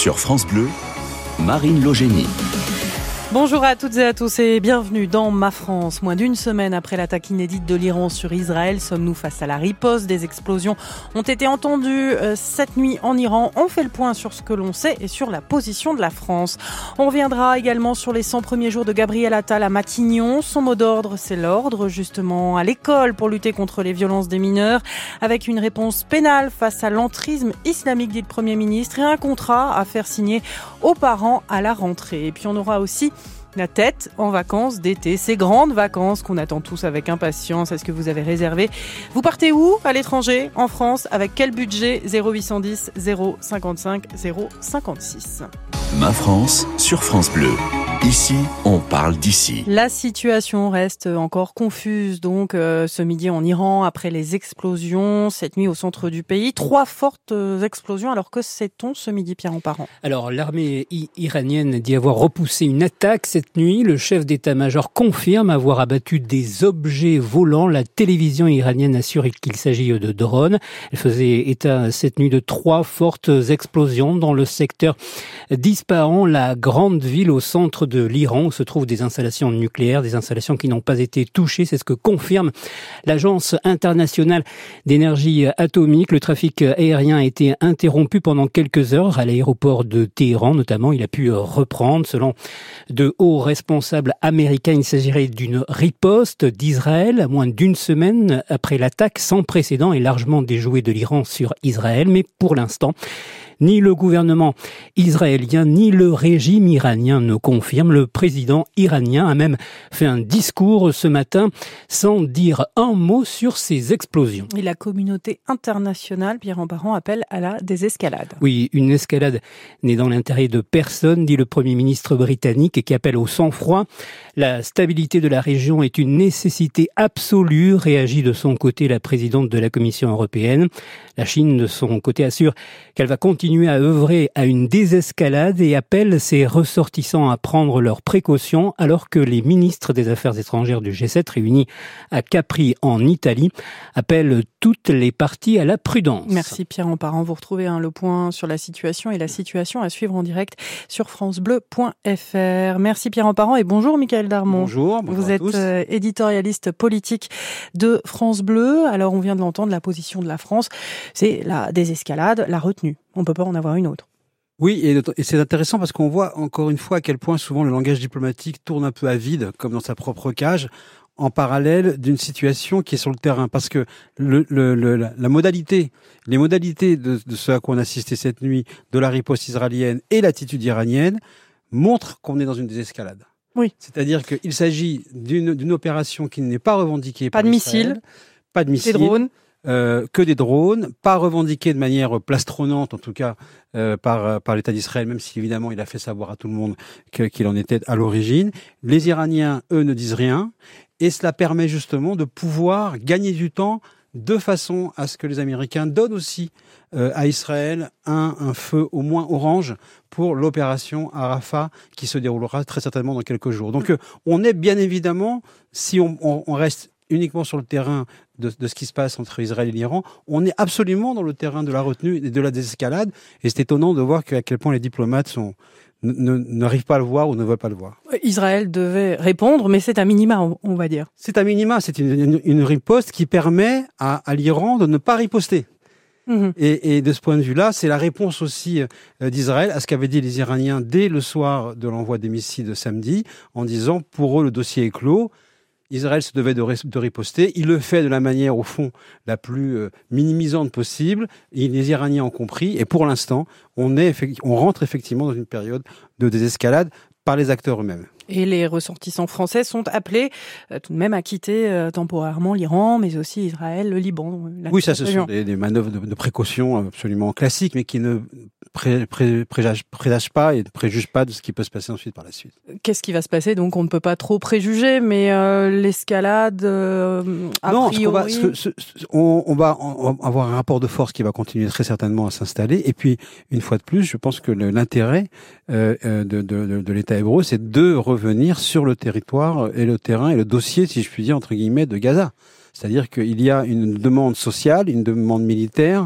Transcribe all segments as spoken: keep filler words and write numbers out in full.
Sur France Bleu, Marine Logénie. Bonjour à toutes et à tous et bienvenue dans Ma France. Moins d'une semaine après l'attaque inédite de l'Iran sur Israël, sommes-nous face à la riposte. Des explosions ont été entendues euh, cette nuit en Iran. On fait le point sur ce que l'on sait et sur la position de la France. On reviendra également sur les cent premiers jours de Gabriel Attal à Matignon. Son mot d'ordre, c'est l'ordre justement à l'école pour lutter contre les violences des mineurs, avec une réponse pénale face à l'entrisme islamique, dit le Premier ministre, et un contrat à faire signer aux parents à la rentrée. Et puis on aura aussi la tête en vacances d'été, ces grandes vacances qu'on attend tous avec impatience. Est-ce que vous avez réservé? Vous partez où? À l'étranger? En France? Avec quel budget? zéro huit cent dix zéro cinquante-cinq zéro cinquante-six. Ma France sur France Bleu. Ici, on parle d'ici. La situation reste encore confuse donc euh, ce midi en Iran après les explosions cette nuit au centre du pays. Trois fortes explosions. Alors que sait-on ce midi, Pierre Emparent? Alors l'armée i- iranienne dit avoir repoussé une attaque cette nuit. Le chef d'état-major confirme avoir abattu des objets volants. La télévision iranienne assure qu'il s'agit de drones. Elle faisait état cette nuit de trois fortes explosions dans le secteur d'Ispahan, la grande ville au centre de de l'Iran où se trouvent des installations nucléaires, des installations qui n'ont pas été touchées. C'est ce que confirme l'Agence internationale d'énergie atomique. Le trafic aérien a été interrompu pendant quelques heures à l'aéroport de Téhéran, notamment. Il a pu reprendre. Selon de hauts responsables américains, il s'agirait d'une riposte d'Israël à moins d'une semaine après l'attaque sans précédent et largement déjouée de l'Iran sur Israël. Mais pour l'instant, ni le gouvernement israélien, ni le régime iranien ne confirment. Le président iranien a même fait un discours ce matin sans dire un mot sur ces explosions. Et la communauté internationale, Pierre Emparent, appelle à la désescalade. Oui, une escalade n'est dans l'intérêt de personne, dit le Premier ministre britannique, qui appelle au sang-froid. La stabilité de la région est une nécessité absolue, réagit de son côté la présidente de la Commission européenne. La Chine, de son côté, assure qu'elle va continuer à œuvrer à une désescalade et appelle ses ressortissants à prendre leurs précautions, alors que les ministres des Affaires étrangères du G sept réunis à Capri en Italie appellent toutes les parties à la prudence. Merci Pierre Emparent. Vous retrouvez hein, le point sur la situation et la situation à suivre en direct sur francebleu point f r. Merci Pierre Emparent et bonjour Michael Darmon. Bonjour, bonjour Vous à êtes tous. euh, éditorialiste politique de France Bleu. Alors on vient de l'entendre, la position de la France, c'est la désescalade, la retenue. On ne peut pas en avoir une autre. Oui, et, et c'est intéressant parce qu'on voit encore une fois à quel point souvent le langage diplomatique tourne un peu à vide, comme dans sa propre cage, en parallèle d'une situation qui est sur le terrain. Parce que le, le, le, la, la modalité, les modalités de, de ce à quoi on a assisté cette nuit, de la riposte israélienne et l'attitude iranienne, montrent qu'on est dans une désescalade. Oui. C'est-à-dire qu'il s'agit d'une, d'une opération qui n'est pas revendiquée pas par de Israël, missiles, pas de missiles, des drones. Euh, que des drones, pas revendiqués de manière plastronnante, en tout cas euh, par par l'État d'Israël, même si évidemment il a fait savoir à tout le monde que, qu'il en était à l'origine. Les Iraniens, eux, ne disent rien, et cela permet justement de pouvoir gagner du temps de façon à ce que les Américains donnent aussi euh, à Israël un, un feu au moins orange pour l'opération à Rafah qui se déroulera très certainement dans quelques jours. Donc euh, on est bien évidemment, si on, on, on reste uniquement sur le terrain de, de ce qui se passe entre Israël et l'Iran, on est absolument dans le terrain de la retenue et de la désescalade. Et c'est étonnant de voir à quel point les diplomates sont, ne, ne, n'arrivent pas à le voir ou ne veulent pas le voir. Israël devait répondre, mais c'est un minima, on, on va dire. C'est un minima, c'est une, une, une riposte qui permet à, à l'Iran de ne pas riposter. Mmh. Et, et de ce point de vue-là, c'est la réponse aussi euh, d'Israël à ce qu'avaient dit les Iraniens dès le soir de l'envoi des missiles de samedi, en disant pour eux le dossier est clos. Israël se devait de, de riposter. Il le fait de la manière, au fond, la plus euh, minimisante possible. Et les Iraniens ont compris. Et pour l'instant, on, est, on rentre effectivement dans une période de désescalade par les acteurs eux-mêmes. Et les ressortissants français sont appelés euh, tout de même à quitter euh, temporairement l'Iran, mais aussi Israël, le Liban. Oui, ça, ce sont des, des manœuvres de, de précaution absolument classiques, mais qui ne pré, pré, présagent, présagent pas et ne préjugent pas de ce qui peut se passer ensuite par la suite. Qu'est-ce qui va se passer? Donc, on ne peut pas trop préjuger, mais euh, l'escalade, euh, a non, priori... ce va, ce, ce, on, on, va, on va avoir un rapport de force qui va continuer très certainement à s'installer. Et puis, une fois de plus, je pense que le, l'intérêt euh, de, de, de, de l'État hébreu, c'est de revenir sur le territoire et le terrain et le dossier, si je puis dire, entre guillemets, de Gaza. C'est-à-dire qu'il y a une demande sociale, une demande militaire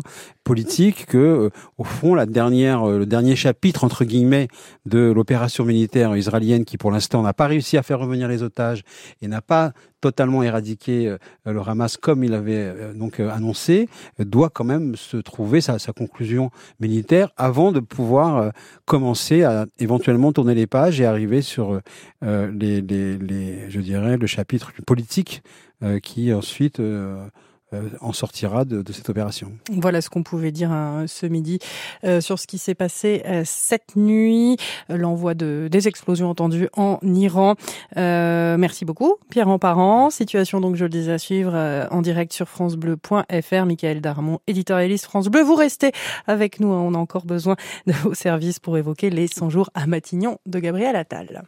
politique que, euh, au fond, la dernière, euh, le dernier chapitre entre guillemets de l'opération militaire israélienne, qui pour l'instant n'a pas réussi à faire revenir les otages et n'a pas totalement éradiqué euh, le Hamas comme il avait euh, donc euh, annoncé, euh, doit quand même se trouver sa, sa conclusion militaire avant de pouvoir euh, commencer à éventuellement tourner les pages et arriver sur euh, les, les, les, je dirais, le chapitre politique euh, qui ensuite euh, Euh, en sortira de, de cette opération. Voilà ce qu'on pouvait dire hein, ce midi euh, sur ce qui s'est passé euh, cette nuit, euh, l'envoi de des explosions entendues en Iran. Euh, merci beaucoup, Pierre Emparent. Situation donc, je le disais, à suivre euh, en direct sur francebleu point f r. Michael Darmon, éditorialiste France Bleu. Vous restez avec nous, hein, on a encore besoin de vos services pour évoquer les cent jours à Matignon de Gabriel Attal.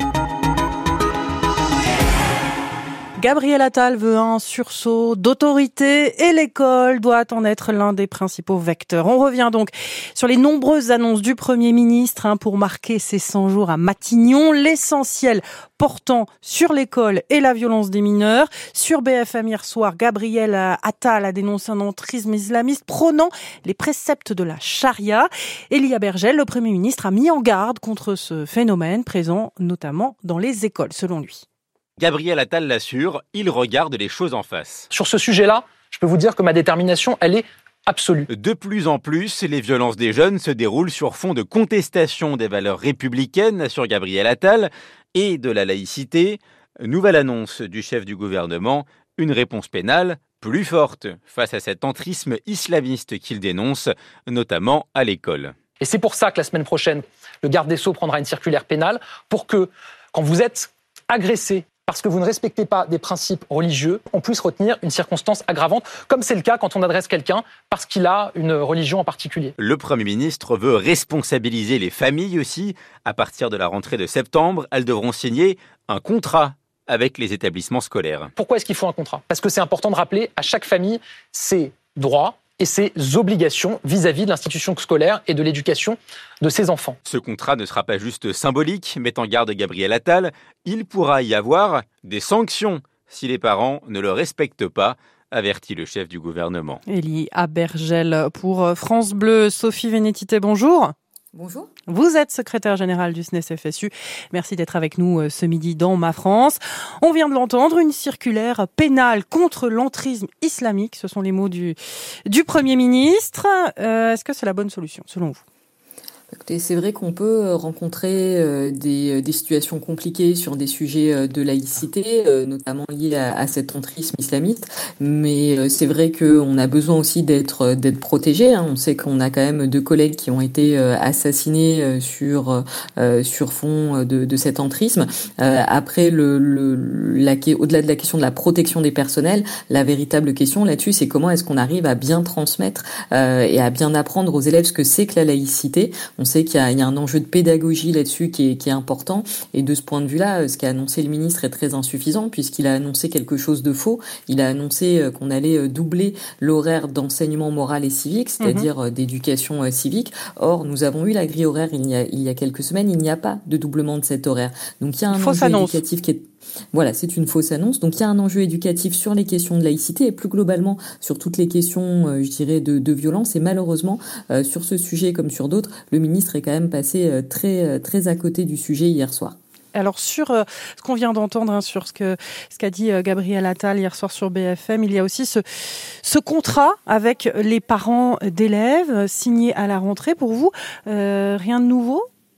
Gabriel Attal veut un sursaut d'autorité et l'école doit en être l'un des principaux vecteurs. On revient donc sur les nombreuses annonces du Premier ministre hein, pour marquer ces cent jours à Matignon. L'essentiel portant sur l'école et la violence des mineurs. Sur B F M hier soir, Gabriel Attal a dénoncé un entrisme islamiste prônant les préceptes de la charia. Elie Abergel, le Premier ministre, a mis en garde contre ce phénomène présent notamment dans les écoles, selon lui. Gabriel Attal l'assure, il regarde les choses en face. Sur ce sujet-là, je peux vous dire que ma détermination, elle est absolue. De plus en plus, les violences des jeunes se déroulent sur fond de contestation des valeurs républicaines, assure Gabriel Attal, et de la laïcité. Nouvelle annonce du chef du gouvernement, une réponse pénale plus forte face à cet entrisme islamiste qu'il dénonce, notamment à l'école. Et c'est pour ça que la semaine prochaine, le garde des Sceaux prendra une circulaire pénale pour que, quand vous êtes agressé parce que vous ne respectez pas des principes religieux, on puisse retenir une circonstance aggravante, comme c'est le cas quand on adresse quelqu'un parce qu'il a une religion en particulier. Le Premier ministre veut responsabiliser les familles aussi. À partir de la rentrée de septembre, elles devront signer un contrat avec les établissements scolaires. Pourquoi est-ce qu'il faut un contrat ? Parce que c'est important de rappeler à chaque famille ses droits et ses obligations vis-à-vis de l'institution scolaire et de l'éducation de ses enfants. Ce contrat ne sera pas juste symbolique, met en garde Gabriel Attal. Il pourra y avoir des sanctions si les parents ne le respectent pas, avertit le chef du gouvernement. Elie Abergel pour France Bleu. Sophie Vénétité, bonjour. Bonjour. Vous êtes secrétaire générale du S N E S F S U. Merci d'être avec nous ce midi dans Ma France. On vient de l'entendre, une circulaire pénale contre l'entrisme islamique. Ce sont les mots du, du Premier ministre. Euh, est-ce que c'est la bonne solution, selon vous ? Écoutez, c'est vrai qu'on peut rencontrer euh, des, des situations compliquées sur des sujets de laïcité, euh, notamment liés à, à cet entrisme islamiste. Mais euh, c'est vrai qu'on a besoin aussi d'être d'être protégé. Hein. On sait qu'on a quand même deux collègues qui ont été euh, assassinés euh, sur euh, sur fond de, de cet entrisme. Euh, après, le, le la, au-delà de la question de la protection des personnels, la véritable question là-dessus, c'est comment est-ce qu'on arrive à bien transmettre euh, et à bien apprendre aux élèves ce que c'est que la laïcité. On sait qu'il y a, il y a un enjeu de pédagogie là-dessus qui est, qui est important. Et de ce point de vue-là, ce qu'a annoncé le ministre est très insuffisant puisqu'il a annoncé quelque chose de faux. Il a annoncé qu'on allait doubler l'horaire d'enseignement moral et civique, c'est-à-dire mmh. d'éducation civique. Or, nous avons eu la grille horaire il y a, il y a quelques semaines. Il n'y a pas de doublement de cet horaire. Donc, il y a un Fausse enjeu annonce. éducatif qui est... Voilà, c'est une fausse annonce. Donc, il y a un enjeu éducatif sur les questions de laïcité et plus globalement sur toutes les questions, euh, je dirais, de, de violence. Et malheureusement, euh, sur ce sujet comme sur d'autres, le ministre est quand même passé euh, très, très à côté du sujet hier soir. Alors sur euh, ce qu'on vient d'entendre, hein, sur ce que ce qu'a dit euh, Gabriel Attal hier soir sur B F M, il y a aussi ce ce contrat avec les parents d'élèves signé à la rentrée. Pour vous, euh, rien de nouveau ?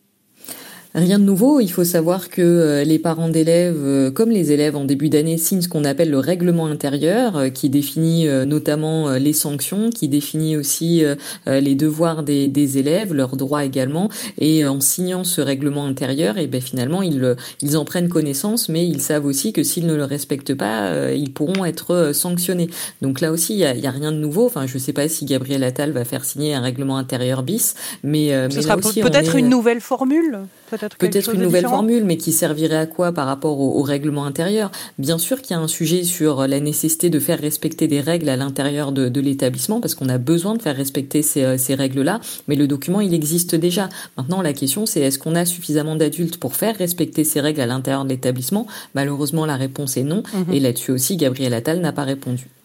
Rien de nouveau, il faut savoir que les parents d'élèves, comme les élèves en début d'année, signent ce qu'on appelle le règlement intérieur, qui définit notamment les sanctions, qui définit aussi les devoirs des, des élèves, leurs droits également. Et en signant ce règlement intérieur, et ben finalement ils ils en prennent connaissance, mais ils savent aussi que s'ils ne le respectent pas, ils pourront être sanctionnés. Donc là aussi, il y a, il y a rien de nouveau. Enfin, je sais pas si Gabriel Attal va faire signer un règlement intérieur bis, mais ce mais sera aussi, peut-être est... une nouvelle formule. Peut-être, Peut-être une nouvelle différent. formule, mais qui servirait à quoi par rapport au, au règlement intérieur ? Bien sûr qu'il y a un sujet sur la nécessité de faire respecter des règles à l'intérieur de, de l'établissement, parce qu'on a besoin de faire respecter ces, ces règles-là, mais le document, il existe déjà. Maintenant, la question, c'est est-ce qu'on a suffisamment d'adultes pour faire respecter ces règles à l'intérieur de l'établissement ? Malheureusement, la réponse est non, mmh. et là-dessus aussi, Gabriel Attal n'a pas répondu.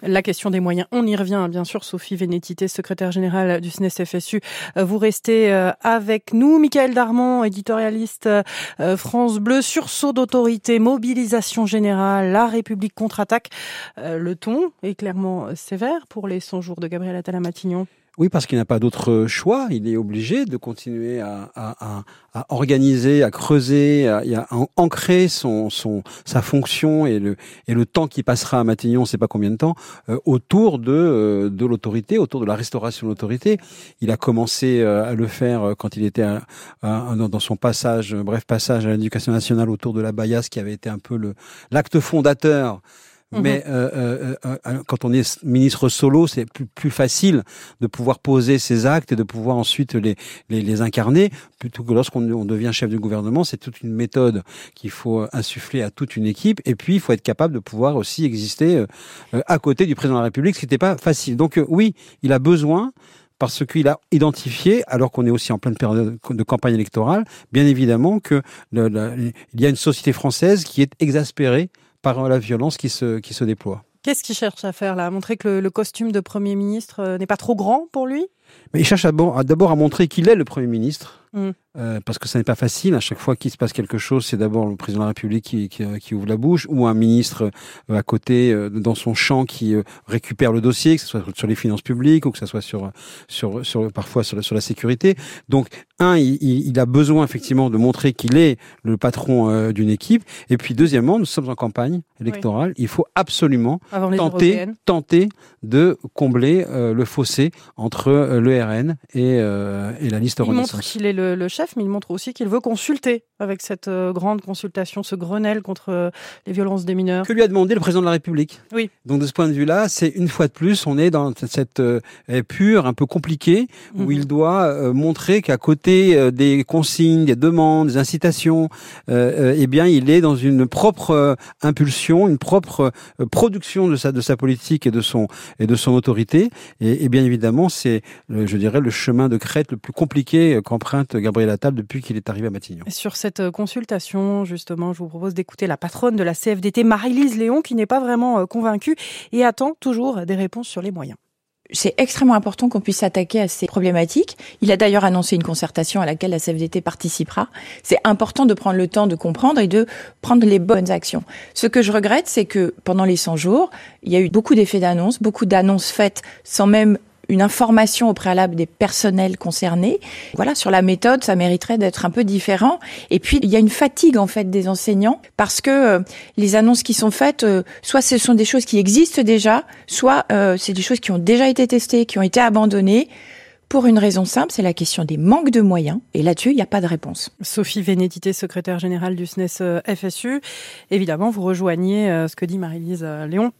La question des moyens, on y revient bien sûr. Sophie Vénétité, secrétaire générale du S N E S F S U, vous restez avec nous. Michaël Darmon, éditorialiste France Bleu, sursaut d'autorité, mobilisation générale, la République contre-attaque. Le ton est clairement sévère pour les cent jours de Gabriel Attal à Matignon. Oui, parce qu'il n'a pas d'autre choix. Il est obligé de continuer à, à, à, à organiser, à creuser, à, à ancrer son, son, sa fonction et le, et le temps qui passera à Matignon, on ne sait pas combien de temps, euh, autour de, euh, de l'autorité, autour de la restauration de l'autorité. Il a commencé euh, à le faire quand il était à, à, dans son passage, bref passage à l'Éducation nationale autour de la Baillasse, qui avait été un peu le, l'acte fondateur. Mais euh, euh, euh, quand on est ministre solo, c'est plus, plus facile de pouvoir poser ses actes et de pouvoir ensuite les, les, les incarner, plutôt que lorsqu'on on devient chef du gouvernement. C'est toute une méthode qu'il faut insuffler à toute une équipe. Et puis, il faut être capable de pouvoir aussi exister euh, à côté du président de la République, ce qui n'était pas facile. Donc euh, oui, il a besoin, parce qu'il a identifié, alors qu'on est aussi en pleine période de campagne électorale, bien évidemment que le, le, il y a une société française qui est exaspérée par la violence qui se, qui se déploie. Qu'est-ce qu'il cherche à faire là ? À montrer que le, le costume de Premier ministre euh, n'est pas trop grand pour lui ? Mais il cherche à, à, d'abord à montrer qu'il est le Premier ministre. Mmh. Euh, parce que ça n'est pas facile. À chaque fois qu'il se passe quelque chose, c'est d'abord le président de la République qui, qui, qui ouvre la bouche, ou un ministre euh, à côté, euh, dans son champ, qui euh, récupère le dossier, que ce soit sur les finances publiques ou que ce soit sur, sur, sur parfois sur, sur la sécurité. Donc, un, il, il a besoin effectivement de montrer qu'il est le patron euh, d'une équipe. Et puis, deuxièmement, nous sommes en campagne électorale. Oui. Il faut absolument tenter, tenter de combler euh, le fossé entre euh, le R N et, euh, et la liste il Renaissance. Il montre qu'il est le, le chef, mais il montre aussi qu'il veut consulter avec cette euh, grande consultation, ce Grenelle contre euh, les violences des mineurs. Que lui a demandé le président de la République. Oui. Donc de ce point de vue-là, c'est une fois de plus, on est dans cette euh, pure, un peu compliquée, où mm-hmm. il doit euh, montrer qu'à côté euh, des consignes, des demandes, des incitations, euh, euh, eh bien, il est dans une propre euh, impulsion, une propre euh, production de sa de sa politique et de son et de son autorité. Et, et bien évidemment, c'est, euh, je dirais, le chemin de crête le plus compliqué euh, qu'emprunte Gabriel Attal depuis qu'il est arrivé à Matignon. Sur cette consultation, justement, je vous propose d'écouter la patronne de la C F D T, Marie-Lise Léon, qui n'est pas vraiment convaincue et attend toujours des réponses sur les moyens. C'est extrêmement important qu'on puisse s'attaquer à ces problématiques. Il a d'ailleurs annoncé une concertation à laquelle la C F D T participera. C'est important de prendre le temps de comprendre et de prendre les bonnes actions. Ce que je regrette, c'est que pendant les cent jours, il y a eu beaucoup d'effets d'annonce, beaucoup d'annonces faites sans même une information au préalable des personnels concernés. Voilà, sur la méthode, ça mériterait d'être un peu différent. Et puis, il y a une fatigue, en fait, des enseignants, parce que euh, les annonces qui sont faites, euh, soit ce sont des choses qui existent déjà, soit euh, c'est des choses qui ont déjà été testées, qui ont été abandonnées. Pour une raison simple, c'est la question des manques de moyens. Et là-dessus, il n'y a pas de réponse. Sophie Vénétité, secrétaire générale du S N E S F S U. Évidemment, vous rejoignez euh, ce que dit Marie-Lise Léon.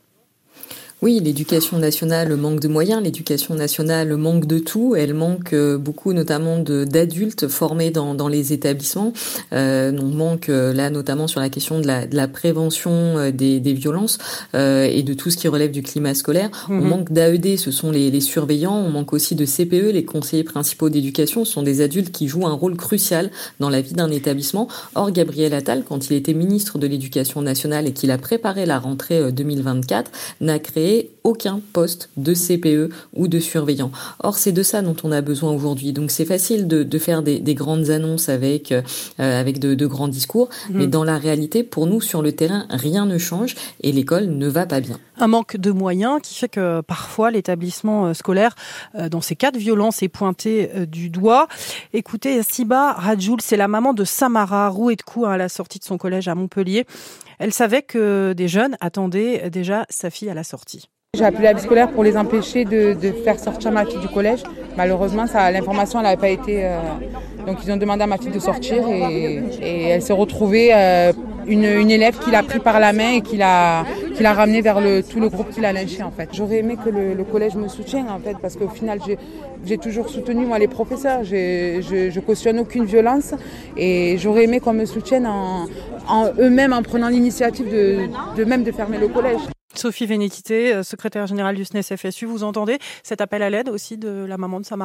Oui, l'éducation nationale manque de moyens, l'éducation nationale manque de tout. Elle manque beaucoup, notamment de, d'adultes formés dans, dans les établissements. Euh, on manque là notamment sur la question de la, de la prévention des, des violences euh, et de tout ce qui relève du climat scolaire. Mmh. On manque d'A E D, ce sont les, les surveillants. On manque aussi de C P E, les conseillers principaux d'éducation. Ce sont des adultes qui jouent un rôle crucial dans la vie d'un établissement. Or, Gabriel Attal, quand il était ministre de l'Éducation nationale et qu'il a préparé la rentrée deux mille vingt-quatre, n'a créé aucun poste de C P E ou de surveillant. Or, c'est de ça dont on a besoin aujourd'hui. Donc, c'est facile de, de faire des, des grandes annonces avec, euh, avec de, de grands discours, mmh. mais dans la réalité, pour nous, sur le terrain, rien ne change et l'école ne va pas bien. Un manque de moyens qui fait que parfois l'établissement scolaire, euh, dans ces cas de violence, est pointé euh, du doigt. Écoutez, Siba Radjoul, c'est la maman de Samara, rouée de coups à la sortie de son collège à Montpellier. Elle savait que des jeunes attendaient déjà sa fille à la sortie. J'ai appelé la vie scolaire pour les empêcher de, de faire sortir ma fille du collège. Malheureusement, ça, l'information n'avait pas été... Euh... Donc ils ont demandé à ma fille de sortir et, et elle s'est retrouvée euh, une, une élève qui l'a pris par la main et qui l'a, qui l'a ramenée vers le, tout le groupe qui l'a lynché en fait. J'aurais aimé que le, le collège me soutienne en fait parce qu'au final j'ai, j'ai toujours soutenu moi les professeurs. J'ai, je, je cautionne aucune violence et j'aurais aimé qu'on me soutienne en, en eux-mêmes en prenant l'initiative de, de même de fermer le collège. Sophie Vénétité, secrétaire générale du S N E S F S U, vous entendez cet appel à l'aide aussi de la maman de Samara ?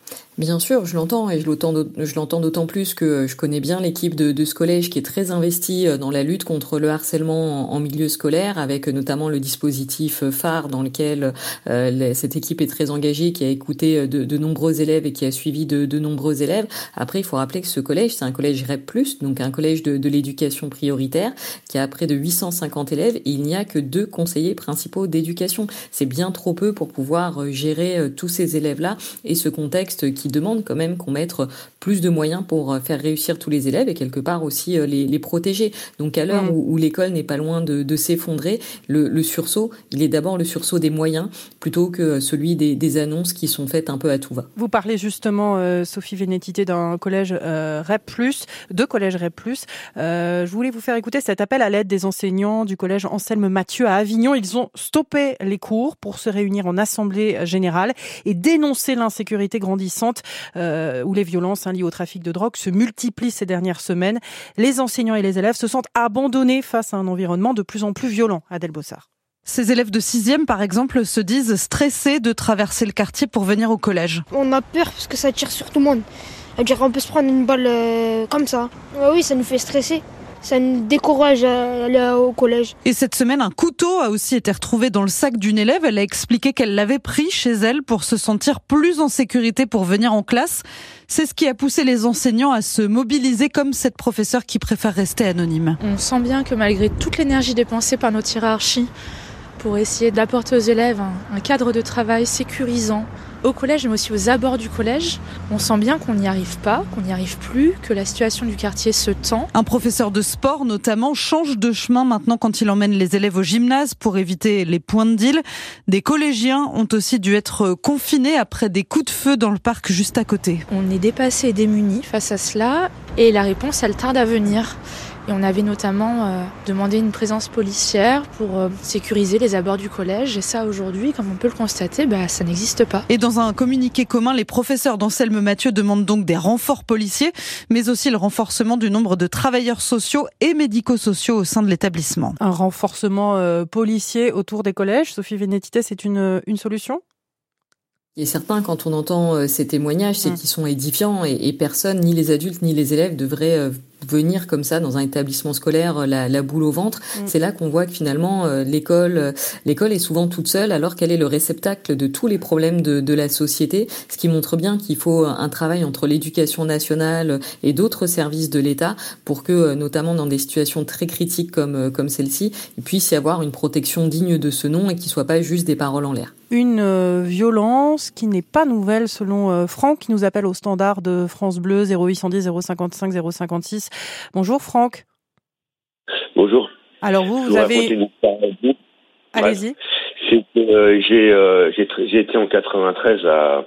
Bien sûr, je l'entends et je l'entends, je l'entends d'autant plus que je connais bien l'équipe de, de ce collège qui est très investie dans la lutte contre le harcèlement en, en milieu scolaire, avec notamment le dispositif phare dans lequel euh, cette équipe est très engagée, qui a écouté de, de nombreux élèves et qui a suivi de, de nombreux élèves. Après, il faut rappeler que ce collège, c'est un collège R E P plus, donc un collège de, de l'éducation prioritaire, qui a près de huit cent cinquante élèves et il n'y a que deux conseillers principaux d'éducation. C'est bien trop peu pour pouvoir gérer tous ces élèves-là et ce contexte qui demande quand même qu'on mette plus de moyens pour faire réussir tous les élèves et quelque part aussi les, les protéger. Donc à l'heure mmh. où, où l'école n'est pas loin de, de s'effondrer, le, le sursaut, il est d'abord le sursaut des moyens plutôt que celui des, des annonces qui sont faites un peu à tout va. Vous parlez justement, euh, Sophie Vénétité, d'un collège euh, R E P plus, deux collèges R E P plus. Euh, je voulais vous faire écouter cet appel à l'aide des enseignants du collège Anselme Mathieu à Avignon. Ils ont stoppé les cours pour se réunir en assemblée générale et dénoncer l'insécurité grandissante Euh, où les violences hein, liées au trafic de drogue se multiplient ces dernières semaines. Les enseignants et les élèves se sentent abandonnés face à un environnement de plus en plus violent. Adèle Bossard. Ces élèves de sixième, par exemple, se disent stressés de traverser le quartier pour venir au collège. On a peur parce que ça tire sur tout le monde. C'est-à-dire qu'on peut se prendre une balle euh, comme ça. Ouais, oui, ça nous fait stresser. Ça nous décourage à aller au collège. Et cette semaine, un couteau a aussi été retrouvé dans le sac d'une élève. Elle a expliqué qu'elle l'avait pris chez elle pour se sentir plus en sécurité pour venir en classe. C'est ce qui a poussé les enseignants à se mobiliser comme cette professeure qui préfère rester anonyme. On sent bien que malgré toute l'énergie dépensée par notre hiérarchie pour essayer d'apporter aux élèves un, un cadre de travail sécurisant, au collège mais aussi aux abords du collège, on sent bien qu'on n'y arrive pas, qu'on n'y arrive plus, que la situation du quartier se tend. Un professeur de sport notamment change de chemin maintenant quand il emmène les élèves au gymnase pour éviter les points de deal. Des collégiens ont aussi dû être confinés après des coups de feu dans le parc juste à côté. On est dépassés et démunis face à cela et la réponse elle tarde à venir. Et on avait notamment euh, demandé une présence policière pour euh, sécuriser les abords du collège. Et ça, aujourd'hui, comme on peut le constater, bah, ça n'existe pas. Et dans un communiqué commun, les professeurs d'Anselme Mathieu demandent donc des renforts policiers, mais aussi le renforcement du nombre de travailleurs sociaux et médico-sociaux au sein de l'établissement. Un renforcement euh, policier autour des collèges. Sophie Vénétité, c'est une, une solution ? Et certain, quand on entend ces témoignages, c'est mmh. qu'ils sont édifiants et, et personne, ni les adultes ni les élèves, devraient euh, venir comme ça dans un établissement scolaire la, la boule au ventre. Mmh. C'est là qu'on voit que finalement euh, l'école, euh, l'école est souvent toute seule alors qu'elle est le réceptacle de tous les problèmes de, de la société. Ce qui montre bien qu'il faut un travail entre l'éducation nationale et d'autres services de l'État pour que, notamment dans des situations très critiques comme comme celle-ci, il puisse y avoir une protection digne de ce nom et qu'il soit pas juste des paroles en l'air. Une euh, violence qui n'est pas nouvelle selon euh, Franck, qui nous appelle au standard de France Bleu zéro huit cent dix zéro cinquante-cinq zéro cinquante-six. Bonjour Franck. Bonjour. Alors vous, vous Je avez... vous Allez-y. Ouais. C'est que euh, j'ai, euh, j'ai, j'ai été en quatre-vingt-treize à,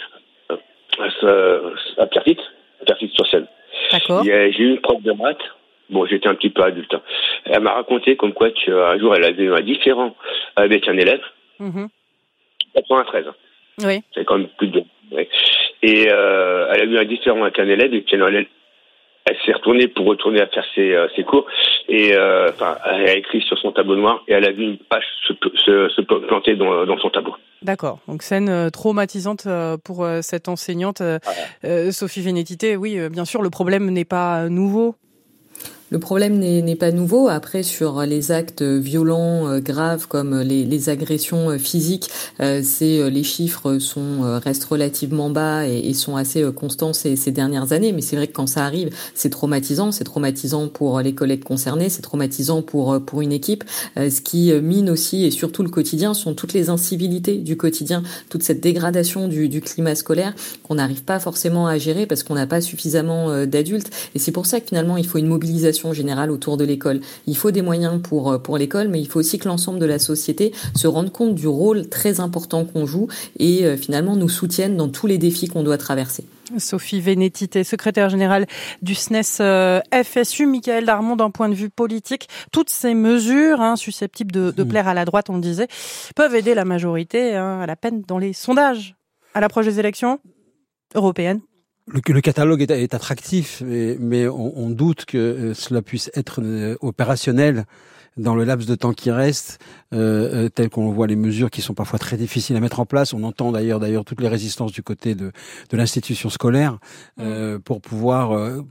à, à Pierrefitte, à Pierrefitte-sur-Seine. D'accord. Et, j'ai eu une prof de maths. Bon, j'étais un petit peu adulte. Hein. Elle m'a raconté comme quoi qu'un jour, elle avait eu un différend avec un élève. Mmh. quatre-vingt-treize. Oui. C'est quand même plus de... Ouais. Et euh, elle a eu un différend avec un élève et puis elle, elle s'est retournée pour retourner à faire ses, euh, ses cours et euh, enfin, elle a écrit sur son tableau noir et elle a vu une page se, se, se planter dans, dans son tableau. D'accord. Donc scène euh, traumatisante euh, pour euh, cette enseignante. Euh, euh, Sophie Vénétité, oui, euh, bien sûr, le problème n'est pas nouveau. Le problème n'est, n'est pas nouveau. Après, sur les actes violents, euh, graves, comme les, les agressions physiques, euh, c'est, les chiffres sont, euh, restent relativement bas et, et sont assez euh, constants ces, ces dernières années. Mais c'est vrai que quand ça arrive, c'est traumatisant. C'est traumatisant pour les collègues concernés, c'est traumatisant pour, pour une équipe. Euh, ce qui mine aussi, et surtout le quotidien, sont toutes les incivilités du quotidien, toute cette dégradation du, du climat scolaire qu'on n'arrive pas forcément à gérer parce qu'on n'a pas suffisamment euh, d'adultes. Et c'est pour ça que finalement, il faut une mobilisation générale autour de l'école. Il faut des moyens pour pour l'école, mais il faut aussi que l'ensemble de la société se rende compte du rôle très important qu'on joue et euh, finalement nous soutienne dans tous les défis qu'on doit traverser. Sophie Vénétité, secrétaire générale du S N E S euh, F S U. Michaël Darmon, d'un point de vue politique, toutes ces mesures hein, susceptibles de, de plaire à la droite, on le disait, peuvent aider la majorité hein, à la peine dans les sondages à l'approche des élections européennes. Le, le catalogue est, est attractif, mais, mais on, on doute que cela puisse être opérationnel dans le laps de temps qui reste, euh, euh, tel qu'on voit les mesures qui sont parfois très difficiles à mettre en place. On entend d'ailleurs d'ailleurs toutes les résistances du côté de, de l'institution scolaire euh, pour pouvoir euh,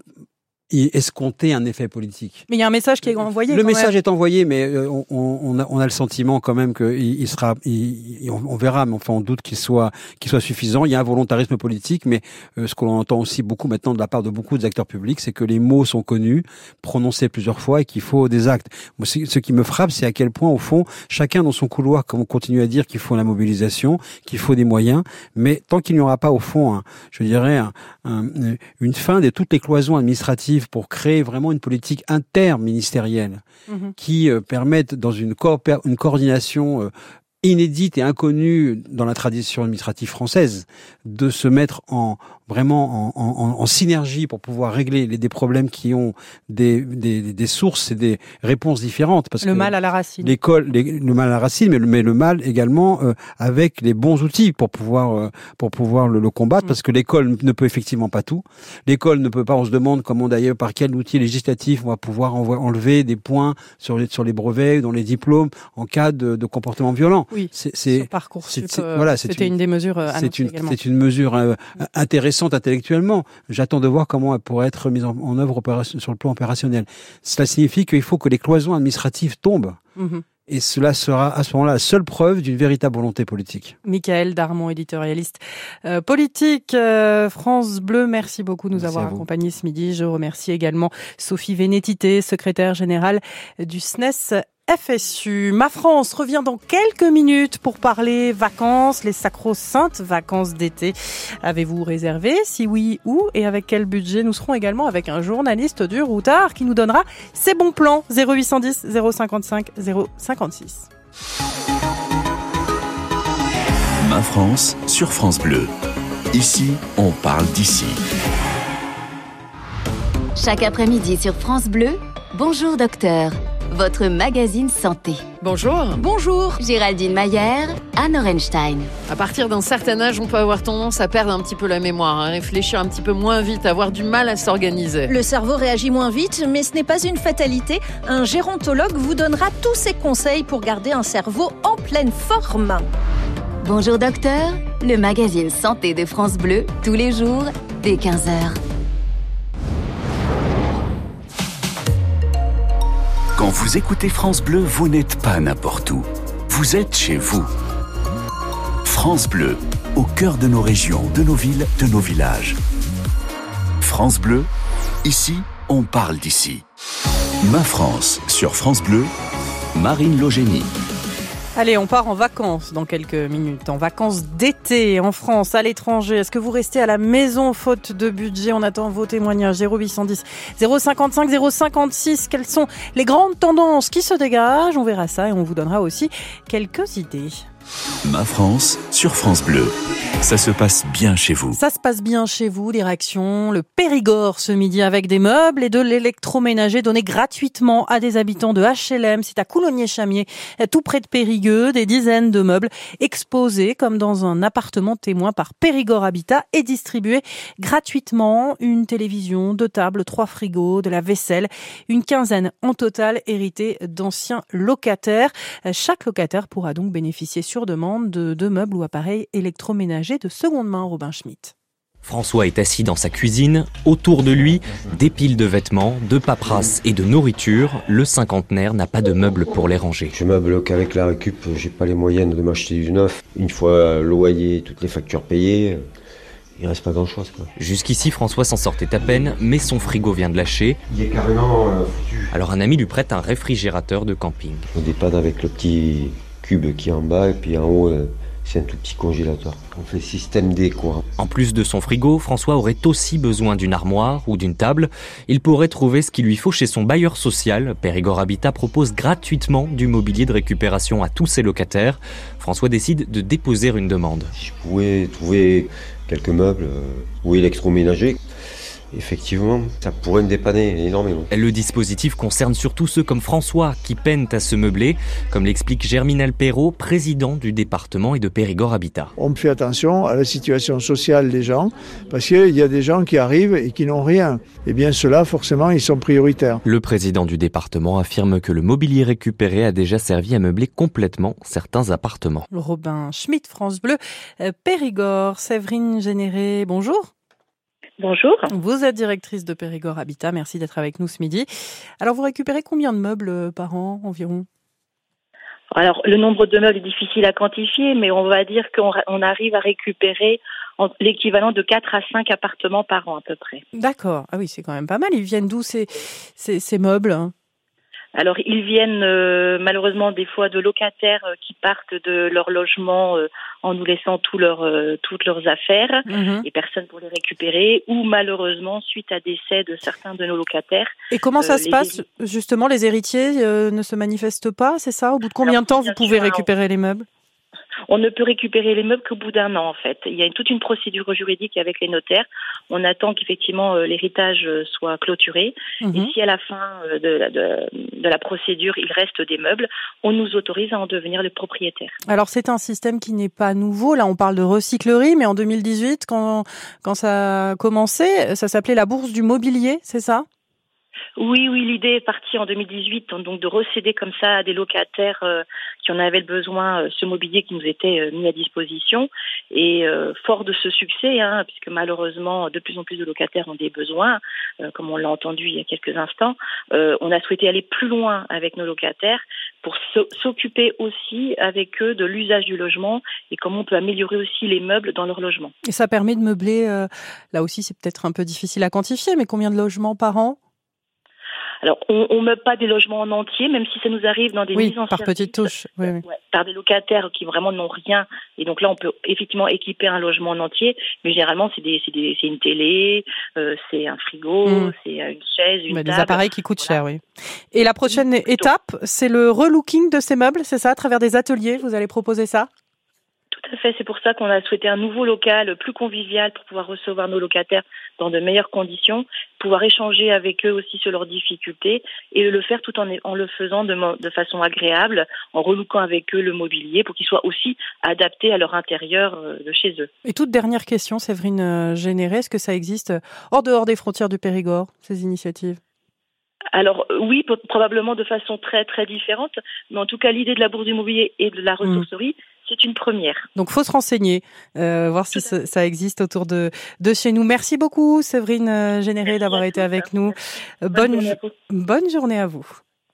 y escompter un effet politique. Mais il y a un message qui est envoyé. Le quand message même. est envoyé, mais on, on, a, on a le sentiment quand même qu'il il sera, il, on verra, mais enfin on doute qu'il soit, qu'il soit suffisant. Il y a un volontarisme politique, mais euh, ce que l'on entend aussi beaucoup maintenant de la part de beaucoup d'acteurs publics, c'est que les mots sont connus, prononcés plusieurs fois, et qu'il faut des actes. Moi, ce qui me frappe, c'est à quel point, au fond, chacun dans son couloir, comme on continue à dire qu'il faut la mobilisation, qu'il faut des moyens, mais tant qu'il n'y aura pas, au fond, un, je dirais, un, un, une fin de toutes les cloisons administratives pour créer vraiment une politique interministérielle mmh. qui euh, permette, dans une, coopé- une coordination euh, inédite et inconnue dans la tradition administrative française, de se mettre en vraiment en, en, en synergie pour pouvoir régler les, des problèmes qui ont des, des, des sources et des réponses différentes. Parce le que mal à la racine. L'école, les, le mal à la racine, mais le, mais le mal également euh, avec les bons outils pour pouvoir euh, pour pouvoir le, le combattre. Mmh. Parce que l'école ne peut effectivement pas tout. L'école ne peut pas. On se demande comment d'ailleurs par quel outil législatif on va pouvoir envo- enlever des points sur les sur les brevets ou dans les diplômes en cas de, de comportement violent. Oui. C'est, c'est, sur Parcoursup, c'est, c'est, voilà, c'est c'était une, une des mesures euh, c'est une, également. C'est une mesure euh, intéressante intellectuellement. J'attends de voir comment elle pourrait être mise en, en œuvre opération, sur le plan opérationnel. Cela signifie qu'il faut que les cloisons administratives tombent. Mm-hmm. Et cela sera à ce moment-là la seule preuve d'une véritable volonté politique. Michael Darmon, éditorialiste euh, politique, euh, France Bleu, merci beaucoup de nous merci avoir accompagnés ce midi. Je remercie également Sophie Vénétité, secrétaire générale du S N E S F S U. Ma France revient dans quelques minutes pour parler vacances, les sacro-saintes vacances d'été. Avez-vous réservé? Si oui, où et avec quel budget? Nous serons également avec un journaliste du Routard qui nous donnera ses bons plans. zéro huit cent dix, zéro cinquante-cinq, zéro cinquante-six. Ma France sur France Bleu. Ici, on parle d'ici. Chaque après-midi sur France Bleu, Bonjour Docteur, votre magazine santé. Bonjour. Bonjour. Géraldine Mayer, Anne Orenstein. À partir d'un certain âge, on peut avoir tendance à perdre un petit peu la mémoire, à réfléchir un petit peu moins vite, à avoir du mal à s'organiser. Le cerveau réagit moins vite, mais ce n'est pas une fatalité. Un gérontologue vous donnera tous ses conseils pour garder un cerveau en pleine forme. Bonjour Docteur, le magazine santé de France Bleu, tous les jours, dès quinze heures. Quand vous écoutez France Bleu, vous n'êtes pas n'importe où. Vous êtes chez vous. France Bleu, au cœur de nos régions, de nos villes, de nos villages. France Bleu, ici, on parle d'ici. Ma France, sur France Bleu, Marine Logénie. Allez, on part en vacances dans quelques minutes. En vacances d'été, en France, à l'étranger. Est-ce que vous restez à la maison faute de budget? On attend vos témoignages. zéro huit cent dix, zéro cinquante-cinq, zéro cinquante-six. Quelles sont les grandes tendances qui se dégagent? On verra ça et on vous donnera aussi quelques idées. Ma France sur France Bleu. Ça se passe bien chez vous. Ça se passe bien chez vous, direction le Périgord ce midi avec des meubles et de l'électroménager donné gratuitement à des habitants de H L M. C'est à Coulommiers-Chamiers, tout près de Périgueux, des dizaines de meubles exposés comme dans un appartement témoin par Périgord Habitat et distribués gratuitement. Une télévision, deux tables, trois frigos, de la vaisselle, une quinzaine en total hérités d'anciens locataires. Chaque locataire pourra donc bénéficier sur demande de, de meubles ou appareils électroménagers de seconde main. Robin Schmitt. François est assis dans sa cuisine. Autour de lui, des piles de vêtements, de paperasse et de nourriture. Le cinquantenaire n'a pas de meubles pour les ranger. Je meuble qu'avec la récup, j'ai pas les moyens de m'acheter du neuf. Une fois le loyer, toutes les factures payées, il reste pas grand chose, quoi. Jusqu'ici, François s'en sortait à peine, mais son frigo vient de lâcher. Il est carrément euh, foutu. Alors un ami lui prête un réfrigérateur de camping. On dépanne avec le petit cube qui est en bas et puis en haut, euh, c'est un tout petit congélateur. On fait système D, quoi. En plus de son frigo, François aurait aussi besoin d'une armoire ou d'une table. Il pourrait trouver ce qu'il lui faut chez son bailleur social. Périgord Habitat propose gratuitement du mobilier de récupération à tous ses locataires. François décide de déposer une demande. Si je pouvais trouver quelques meubles euh, ou électroménagers, effectivement, ça pourrait me dépanner énormément. Le dispositif concerne surtout ceux comme François qui peinent à se meubler, comme l'explique Germinal Perrault, président du département et de Périgord Habitat. On fait attention à la situation sociale des gens, parce qu'il y a des gens qui arrivent et qui n'ont rien. Et bien ceux-là, forcément, ils sont prioritaires. Le président du département affirme que le mobilier récupéré a déjà servi à meubler complètement certains appartements. Robin Schmitt, France Bleu, euh, Périgord. Séverine Généré, bonjour. Bonjour. Vous êtes directrice de Périgord Habitat, merci d'être avec nous ce midi. Alors vous récupérez combien de meubles par an environ ? Alors le nombre de meubles est difficile à quantifier, mais on va dire qu'on on arrive à récupérer l'équivalent de quatre à cinq appartements par an à peu près. D'accord, ah oui c'est quand même pas mal. Ils viennent d'où ces, ces, ces meubles ? Alors ils viennent euh, malheureusement des fois de locataires euh, qui partent de leur logement euh, en nous laissant tout leur, euh, toutes leurs affaires mmh. et personne pour les récupérer, ou malheureusement suite à décès de certains de nos locataires. Et comment ça euh, se passe hérit... justement, les héritiers euh, ne se manifestent pas, c'est ça ? Au bout de combien Alors, de temps vous pouvez récupérer les meubles ? On ne peut récupérer les meubles qu'au bout d'un an, en fait. Il y a toute une procédure juridique avec les notaires. On attend qu'effectivement euh, l'héritage soit clôturé. Mmh. Et si à la fin de la, de, de la procédure, il reste des meubles, on nous autorise à en devenir le propriétaire. Alors c'est un système qui n'est pas nouveau. Là, on parle de recyclerie, mais en deux mille dix-huit, quand, quand ça a commencé, ça s'appelait la bourse du mobilier, c'est ça ? Oui, oui, l'idée est partie en deux mille dix-huit, donc de recéder comme ça à des locataires euh, qui en avaient le besoin, euh, ce mobilier qui nous était euh, mis à disposition. Et euh, fort de ce succès, hein, puisque malheureusement de plus en plus de locataires ont des besoins, euh, comme on l'a entendu il y a quelques instants, euh, on a souhaité aller plus loin avec nos locataires pour so- s'occuper aussi avec eux de l'usage du logement et comment on peut améliorer aussi les meubles dans leur logement. Et ça permet de meubler, euh, là aussi c'est peut-être un peu difficile à quantifier, mais combien de logements par an ? Alors, on ne meuble pas des logements en entier, même si ça nous arrive dans des oui, mises en par service. petites touches. Oui, oui. Ouais, par des locataires qui vraiment n'ont rien. Et donc là, on peut effectivement équiper un logement en entier, mais généralement, c'est, des, c'est, des, c'est une télé, euh, c'est un frigo, mmh. c'est une chaise, une bah, table. Des appareils qui coûtent voilà. cher, oui. Et la prochaine oui, étape, c'est le relooking de ces meubles, c'est ça, à travers des ateliers, vous allez proposer ça ? Tout à fait, c'est pour ça qu'on a souhaité un nouveau local plus convivial pour pouvoir recevoir nos locataires dans de meilleures conditions, pouvoir échanger avec eux aussi sur leurs difficultés et le faire tout en, en le faisant de, de façon agréable, en relookant avec eux le mobilier pour qu'il soit aussi adapté à leur intérieur de chez eux. Et toute dernière question, Séverine Généré, est-ce que ça existe hors dehors des frontières du Périgord, ces initiatives ? Alors oui, probablement de façon très très différente, mais en tout cas l'idée de la bourse du mobilier et de la ressourcerie, mmh. c'est une première. Donc faut se renseigner, euh, voir tout si ça, ça existe autour de, de chez nous. Merci beaucoup Séverine Généré Merci d'avoir été avec nous. Bonne, bonne, journée jo- bonne journée à vous.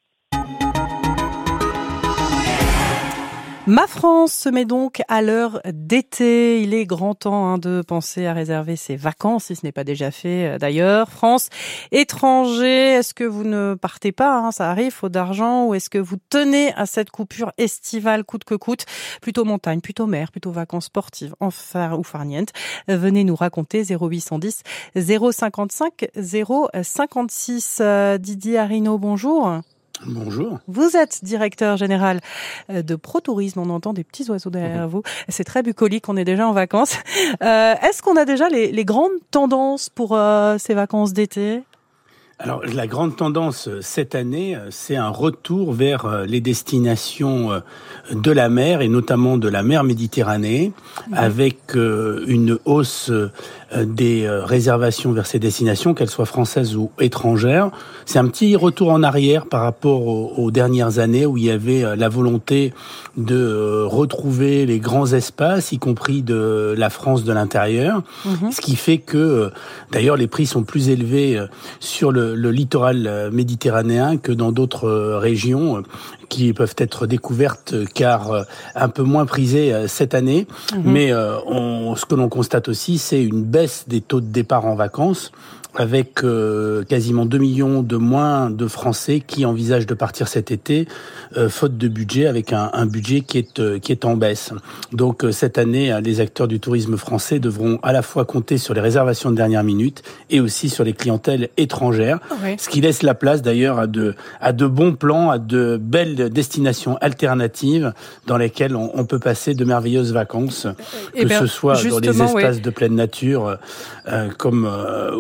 Ma France se met donc à l'heure d'été. Il est grand temps hein, de penser à réserver ses vacances, si ce n'est pas déjà fait d'ailleurs. France, étranger, est-ce que vous ne partez pas, hein, ça arrive, faute d'argent, ou est-ce que vous tenez à cette coupure estivale coûte que coûte ? Plutôt montagne, plutôt mer, plutôt vacances sportives, enfin ou farniente. Venez nous raconter zéro huit cent dix zéro cinquante-cinq zéro cinquante-six. Didier Arinaud, bonjour. Bonjour. Vous êtes directeur général de ProTourisme. On entend des petits oiseaux derrière mmh. vous. C'est très bucolique, on est déjà en vacances. Euh, est-ce qu'on a déjà les, les grandes tendances pour euh, ces vacances d'été ? Alors, la grande tendance cette année, c'est un retour vers les destinations de la mer, et notamment de la mer Méditerranée, mmh. avec une hausse des réservations vers ces destinations, qu'elles soient françaises ou étrangères. C'est un petit retour en arrière par rapport aux, aux dernières années où il y avait la volonté de retrouver les grands espaces, y compris de la France de l'intérieur, mmh. ce qui fait que, d'ailleurs, les prix sont plus élevés sur le, le littoral méditerranéen que dans d'autres régions qui peuvent être découvertes car un peu moins prisées cette année. Mmh. Mais euh, on, ce que l'on constate aussi, c'est une baisse des taux de départ en vacances, avec euh, quasiment deux millions de moins de Français qui envisagent de partir cet été, euh, faute de budget, avec un, un budget qui est euh, qui est en baisse. Donc euh, cette année, les acteurs du tourisme français devront à la fois compter sur les réservations de dernière minute et aussi sur les clientèles étrangères, oui. ce qui laisse la place d'ailleurs à de à de bons plans, à de belles destinations alternatives dans lesquelles on, on peut passer de merveilleuses vacances, et que ben, ce soit dans les espaces oui. de pleine nature, euh, comme euh, ou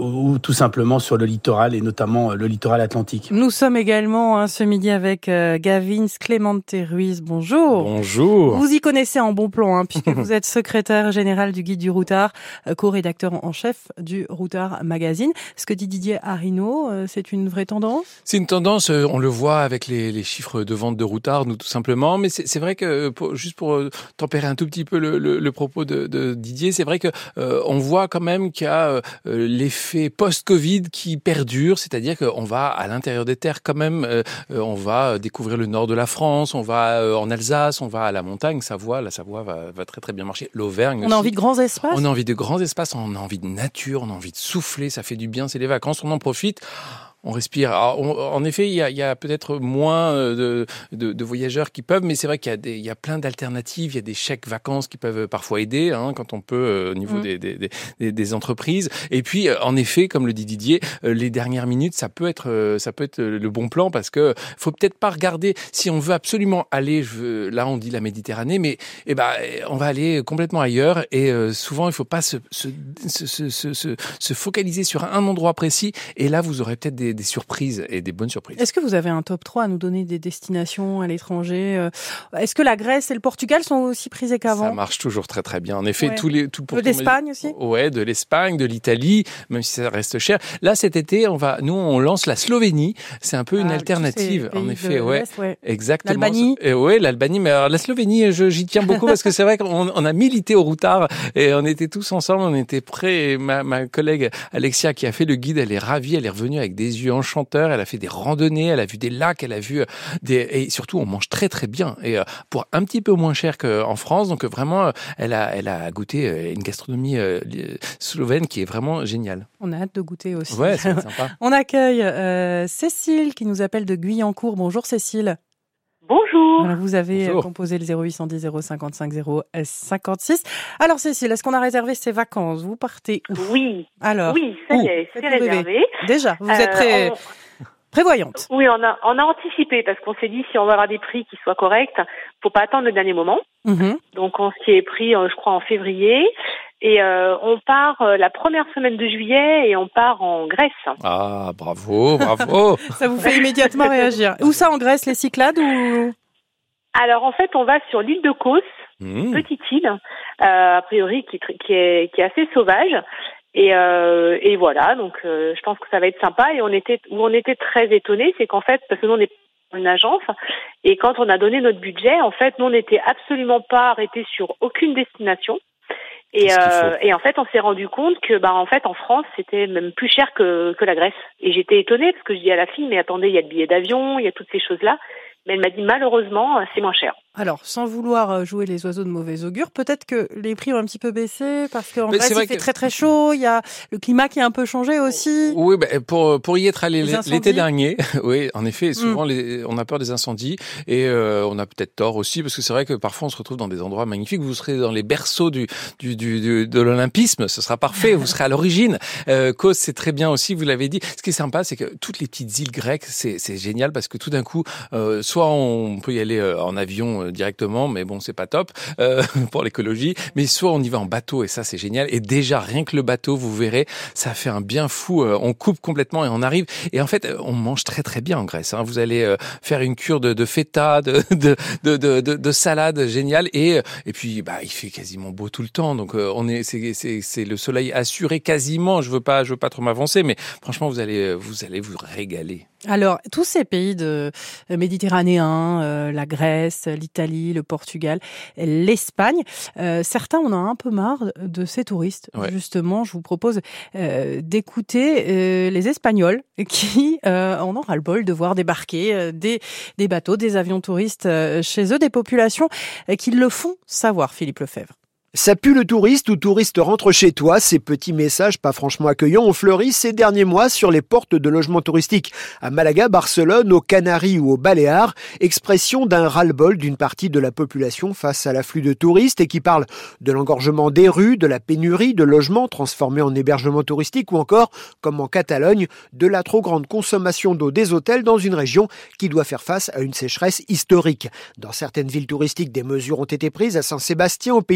tout simplement sur le littoral et notamment le littoral atlantique. Nous sommes également hein, ce midi avec euh, Gavin Clemente Ruiz. Bonjour. Bonjour. Vous y connaissez en bon plan, hein, puisque vous êtes secrétaire général du Guide du Routard, euh, co-rédacteur en chef du Routard Magazine. Ce que dit Didier Arinaud, euh, c'est une vraie tendance ? C'est une tendance, euh, on le voit avec les, les chiffres de vente de Routard, nous tout simplement. Mais c'est, c'est vrai que, pour, juste pour tempérer un tout petit peu le, le, le propos de, de Didier, c'est vrai que euh, on voit quand même qu'il y a euh, l'effet post-Covid qui perdure, c'est-à-dire qu'on va à l'intérieur des terres quand même, euh, on va découvrir le nord de la France, on va euh, en Alsace, on va à la montagne, Savoie, la Savoie va, va très très bien marcher, l'Auvergne On aussi. a envie de grands espaces ? On a envie de grands espaces, on a envie de nature, on a envie de souffler, ça fait du bien, c'est les vacances, on en profite. On respire. Alors, on, en effet, il y a, il y a peut-être moins de, de, de voyageurs qui peuvent, mais c'est vrai qu'il y a, des, il y a plein d'alternatives. Il y a des chèques vacances qui peuvent parfois aider, hein, quand on peut, euh, au niveau mmh. des, des, des, des entreprises. Et puis, euh, en effet, comme le dit Didier, euh, les dernières minutes, ça peut être, euh, ça peut être le bon plan parce que faut peut-être pas regarder si on veut absolument aller. Je veux, là, on dit la Méditerranée, mais eh ben, on va aller complètement ailleurs. Et euh, souvent, il faut pas se, se, se, se, se, se focaliser sur un endroit précis. Et là, vous aurez peut-être des des surprises et des bonnes surprises. Est-ce que vous avez un top trois à nous donner des destinations à l'étranger ? Est-ce que la Grèce et le Portugal sont aussi prisés qu'avant ? Ça marche toujours très très bien. En effet, ouais. tous les tout pour de l'Espagne aussi ? Ouais, de l'Espagne, de l'Italie, même si ça reste cher. Là, cet été, on va, nous, on lance la Slovénie. C'est un peu ah, une alternative. En effet, ouais. ouais. Exactement. L'Albanie. Et ouais, l'Albanie. Mais alors, la Slovénie, je, j'y tiens beaucoup parce que c'est vrai qu'on on a milité au Routard et on était tous ensemble, on était prêts. Et ma, ma collègue Alexia qui a fait le guide, elle est ravie, elle est revenue avec des yeux enchanteurs. Elle a fait des randonnées, elle a vu des lacs, elle a vu des, et surtout, on mange très très bien et pour un petit peu moins cher qu'en France. Donc vraiment, elle a, elle a goûté une gastronomie slovène qui est vraiment géniale. On a hâte de goûter aussi. Ouais, c'est sympa. On accueille euh, Cécile qui nous appelle de Guyancourt. Bonjour Cécile. Bonjour. Alors, vous avez Bonjour. composé le zéro huit cent dix zéro cinquante-cinq zéro cinquante-six. Alors Cécile, est-ce qu'on a réservé ses vacances ? Vous partez où ? Oui. Alors, oui, ça y est, c'est réservé. Déjà, vous êtes prêts ? Euh, on... Prévoyante. Oui, on a, on a anticipé parce qu'on s'est dit si on veut avoir des prix qui soient corrects, faut pas attendre le dernier moment. Mmh. Donc on s'y est pris, je crois, en février. Et euh, on part euh, la première semaine de juillet et on part en Grèce. Ah, bravo, bravo. Ça vous fait immédiatement réagir. Où ça en Grèce, les Cyclades ou... Alors en fait, on va sur l'île de Kos, mmh. petite île, euh, a priori qui, qui, est, qui est assez sauvage. Et, euh, et voilà, donc euh, je pense que ça va être sympa. Et on était, où on était très étonnés, c'est qu'en fait, parce que nous on est une agence, et quand on a donné notre budget, en fait, nous on n'était absolument pas arrêtés sur aucune destination. Et, euh, et en fait, on s'est rendu compte que, bah, en fait, en France, c'était même plus cher que, que la Grèce. Et j'étais étonnée parce que je dis à la fille, mais attendez, il y a le billet d'avion, il y a toutes ces choses-là. Mais elle m'a dit, malheureusement, c'est moins cher. Alors, sans vouloir jouer les oiseaux de mauvais augure, peut-être que les prix ont un petit peu baissé parce qu'en Grèce, il fait que... très très chaud, il y a le climat qui a un peu changé aussi. Oui, bah, pour, pour y être allé l'été dernier, oui, en effet, souvent, mm. les, on a peur des incendies et euh, on a peut-être tort aussi parce que c'est vrai que parfois, on se retrouve dans des endroits magnifiques. Vous serez dans les berceaux du, du, du, du de l'olympisme, ce sera parfait, vous serez à l'origine. Euh, Kos, c'est très bien aussi, vous l'avez dit. Ce qui est sympa, c'est que toutes les petites îles grecques, c'est, c'est génial parce que tout d'un coup, euh, soit on peut y aller en avion directement, mais bon, c'est pas top euh, pour l'écologie. Mais soit on y va en bateau et ça, c'est génial. Et déjà, rien que le bateau, vous verrez, ça fait un bien fou. On coupe complètement et on arrive. Et en fait, on mange très très bien en Grèce. Hein. Vous allez faire une cure de, de feta, de de, de de de de salade géniale. Et et puis, bah, il fait quasiment beau tout le temps. Donc, on est, c'est c'est c'est le soleil assuré quasiment. Je veux pas, je veux pas trop m'avancer, mais franchement, vous allez vous allez vous régaler. Alors, tous ces pays de méditerranéens, euh, la Grèce, l'Italie, le Portugal, l'Espagne, euh, certains on a un peu marre de ces touristes. Ouais. Justement, je vous propose euh, d'écouter euh, les Espagnols qui euh, en ont ras-le-bol de voir débarquer euh, des, des bateaux, des avions touristes euh, chez eux, des populations euh, qui le font savoir, Philippe Lefebvre. Ça pue le touriste ou touriste rentre chez toi. Ces petits messages pas franchement accueillants ont fleuri ces derniers mois sur les portes de logements touristiques. À Malaga, Barcelone, aux Canaries ou aux Baléares, expression d'un ras-le-bol d'une partie de la population face à l'afflux de touristes et qui parle de l'engorgement des rues, de la pénurie de logements transformés en hébergements touristiques ou encore, comme en Catalogne, de la trop grande consommation d'eau des hôtels dans une région qui doit faire face à une sécheresse historique. Dans certaines villes touristiques, des mesures ont été prises à Saint-Sébastien, au Pays Basque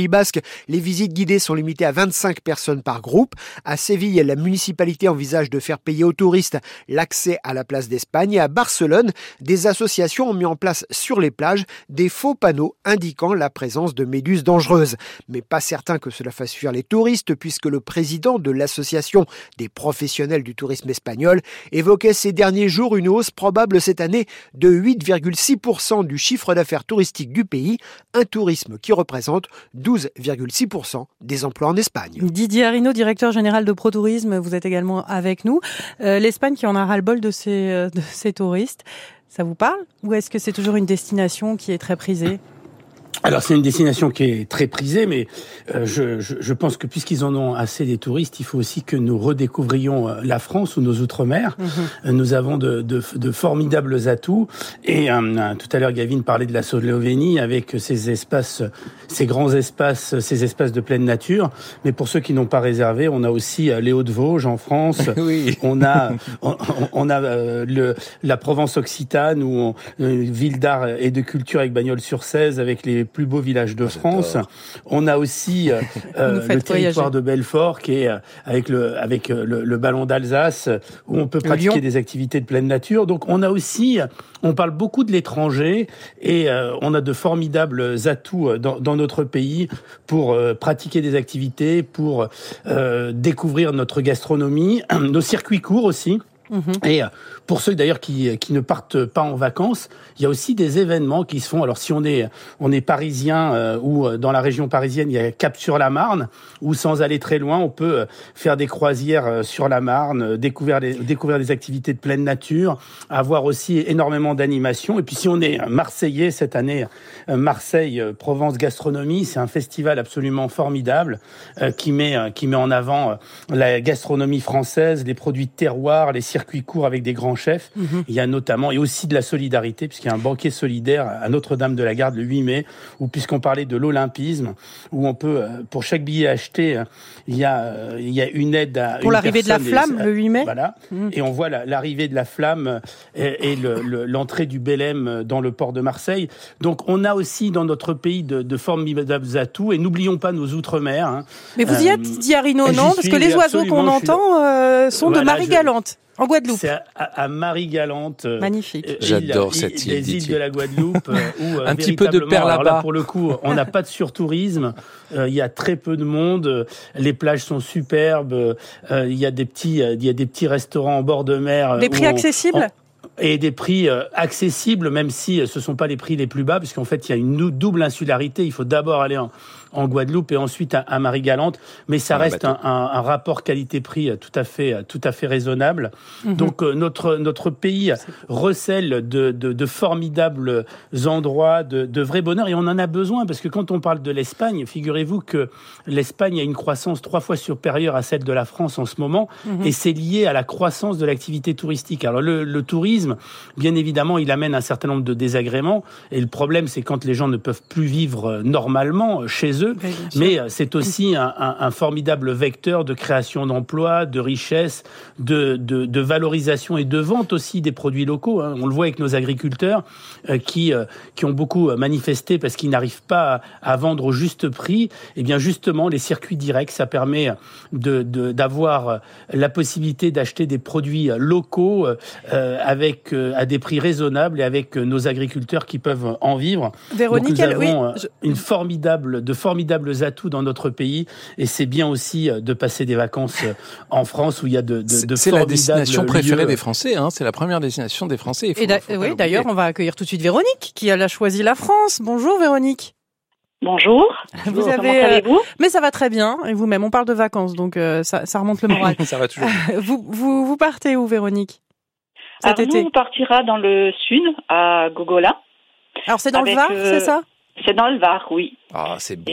Les visites guidées sont limitées à vingt-cinq personnes par groupe. À Séville, la municipalité envisage de faire payer aux touristes l'accès à la place d'Espagne. Et à Barcelone, des associations ont mis en place sur les plages des faux panneaux indiquant la présence de méduses dangereuses. Mais pas certain que cela fasse fuir les touristes, puisque le président de l'association des professionnels du tourisme espagnol évoquait ces derniers jours une hausse probable cette année de huit virgule six pour cent du chiffre d'affaires touristique du pays, un tourisme qui représente douze virgule six pour cent des emplois en Espagne. Didier Arinaud, directeur général de ProTourisme, vous êtes également avec nous. Euh, L'Espagne qui en a ras-le-bol de ses, de ses touristes, ça vous parle? Ou est-ce que c'est toujours une destination qui est très prisée? Alors c'est une destination qui est très prisée, mais euh, je, je, je pense que puisqu'ils en ont assez des touristes, il faut aussi que nous redécouvrions la France ou nos outre-mer. Mmh. Nous avons de, de, de formidables atouts. Et euh, tout à l'heure, Gavin parlait de la Slovénie avec ses espaces, ces grands espaces, ces espaces de pleine nature. Mais pour ceux qui n'ont pas réservé, on a aussi les Hauts-de-Vosges en France. Oui. On a, on, on a euh, le, la Provence occitane, où on, une ville d'art et de culture avec Bagnols-sur-Cèze, avec les plus beaux villages de France. On a aussi euh, euh, le territoire voyager. de Belfort qui est euh, avec le avec euh, le, le ballon d'Alsace où on peut pratiquer Lyon. des activités de pleine nature. Donc on a aussi, on parle beaucoup de l'étranger et euh, on a de formidables atouts dans, dans notre pays pour euh, pratiquer des activités, pour euh, découvrir notre gastronomie, nos circuits courts aussi. Mmh. Et pour ceux d'ailleurs qui qui ne partent pas en vacances, il y a aussi des événements qui se font. Alors si on est on est parisien euh, ou dans la région parisienne, il y a Cap-sur-la-Marne, où sans aller très loin, on peut faire des croisières sur la Marne, découvrir des découvrir des activités de pleine nature, avoir aussi énormément d'animations. Et puis si on est marseillais cette année, Marseille Provence Gastronomie, c'est un festival absolument formidable euh, qui met qui met en avant la gastronomie française, les produits de terroir, les circuits circuit court avec des grands chefs. Mmh. Il y a notamment, et aussi de la solidarité, puisqu'il y a un banquet solidaire à Notre-Dame-de-la-Garde le huit mai, où puisqu'on parlait de l'olympisme, où on peut, pour chaque billet acheté, il y a, il y a une aide à Pour une l'arrivée de la flamme, et, le huit mai. Voilà. Mmh. Et on voit la, l'arrivée de la flamme et, et le, le, l'entrée du Bélem dans le port de Marseille. Donc, on a aussi dans notre pays de, de formidables atouts, et n'oublions pas nos outre-mer. Hein. Mais vous y êtes, euh, Didier Arinaud, non? Parce que les oiseaux qu'on entend euh, sont voilà, de Marie-Galante. Je... En Guadeloupe. C'est à, à Marie-Galante. Magnifique. Euh, J'adore île, cette île. Les îles de la Guadeloupe. Euh, où, un petit peu de perles là-bas. Là, pour le coup, on n'a pas de surtourisme. Il euh, y a très peu de monde. Les plages sont superbes. Il euh, y a des petits, il y a des petits restaurants en bord de mer. Des prix accessibles. On, et des prix euh, accessibles, même si ce sont pas les prix les plus bas, puisqu'en fait, il y a une double insularité. Il faut d'abord aller en, en Guadeloupe et ensuite à, à Marie-Galante. Mais ça ouais, reste un, un, un rapport qualité-prix tout à fait, tout à fait raisonnable. Mm-hmm. Donc, euh, notre, notre pays recèle de, de, de formidables endroits, de, de vrai bonheur. Et on en a besoin, parce que quand on parle de l'Espagne, figurez-vous que l'Espagne a une croissance trois fois supérieure à celle de la France en ce moment. Mm-hmm. Et c'est lié à la croissance de l'activité touristique. Alors, le, le tourisme, bien évidemment, il amène un certain nombre de désagréments. Et le problème, c'est quand les gens ne peuvent plus vivre normalement chez eux. Oui, mais c'est aussi un, un, un formidable vecteur de création d'emplois, de richesse, de, de, de valorisation et de vente aussi des produits locaux. Hein. On le voit avec nos agriculteurs euh, qui, euh, qui ont beaucoup manifesté parce qu'ils n'arrivent pas à, à vendre au juste prix. Et bien justement, les circuits directs, ça permet de, de, d'avoir la possibilité d'acheter des produits locaux euh, avec, euh, à des prix raisonnables et avec euh, nos agriculteurs qui peuvent en vivre. Véronique, donc nous avons oui, je... une formidable, de formidables atouts dans notre pays, et c'est bien aussi de passer des vacances en France où il y a de, de, c'est, de c'est la destination préférée lieux. des Français, hein, c'est la première destination des Français. Il faut, et d'a- faut oui, d'ailleurs, on va accueillir tout de suite Véronique, qui a choisi la France. Bonjour Véronique. Bonjour. Vous Bonjour. avez, Comment allez-vous ? euh, mais ça va très bien, et vous-même, on parle de vacances, donc euh, ça, ça remonte le moral. Ça va toujours. vous, vous, vous partez où, Véronique ? Cet Alors été nous, on partira dans le sud, à Gogola. Alors c'est dans avec, le Var, euh, c'est ça ? C'est dans le Var, oui. Ah, c'est beau.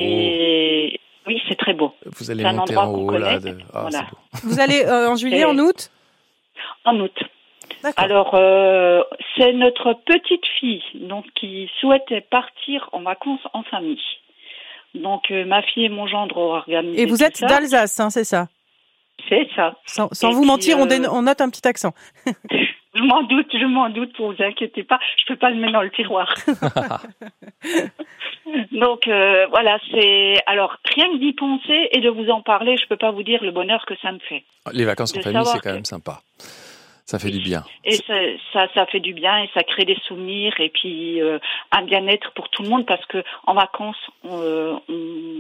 Et oui, c'est très beau. Vous allez c'est monter un en haut là. De... Ah, voilà. c'est beau. Vous allez euh, en juillet, Et... en août ? En août. D'accord. Alors, euh, c'est notre petite fille donc qui souhaitait partir en vacances en famille. Donc, euh, ma fille et mon gendre ont organisé. Et vous êtes ça. d'Alsace, hein, c'est ça ? C'est ça. Sans, sans vous puis, mentir, euh... on, dé... on note un petit accent. Je m'en doute, je m'en doute, vous inquiétez pas. Je peux pas le mettre dans le tiroir. Donc euh, voilà, c'est alors rien que d'y penser et de vous en parler, je peux pas vous dire le bonheur que ça me fait. Les vacances en famille, c'est quand que... même sympa. Ça fait du bien. Et ça, ça, ça fait du bien et ça crée des souvenirs et puis euh, un bien-être pour tout le monde parce que en vacances, on, euh, on,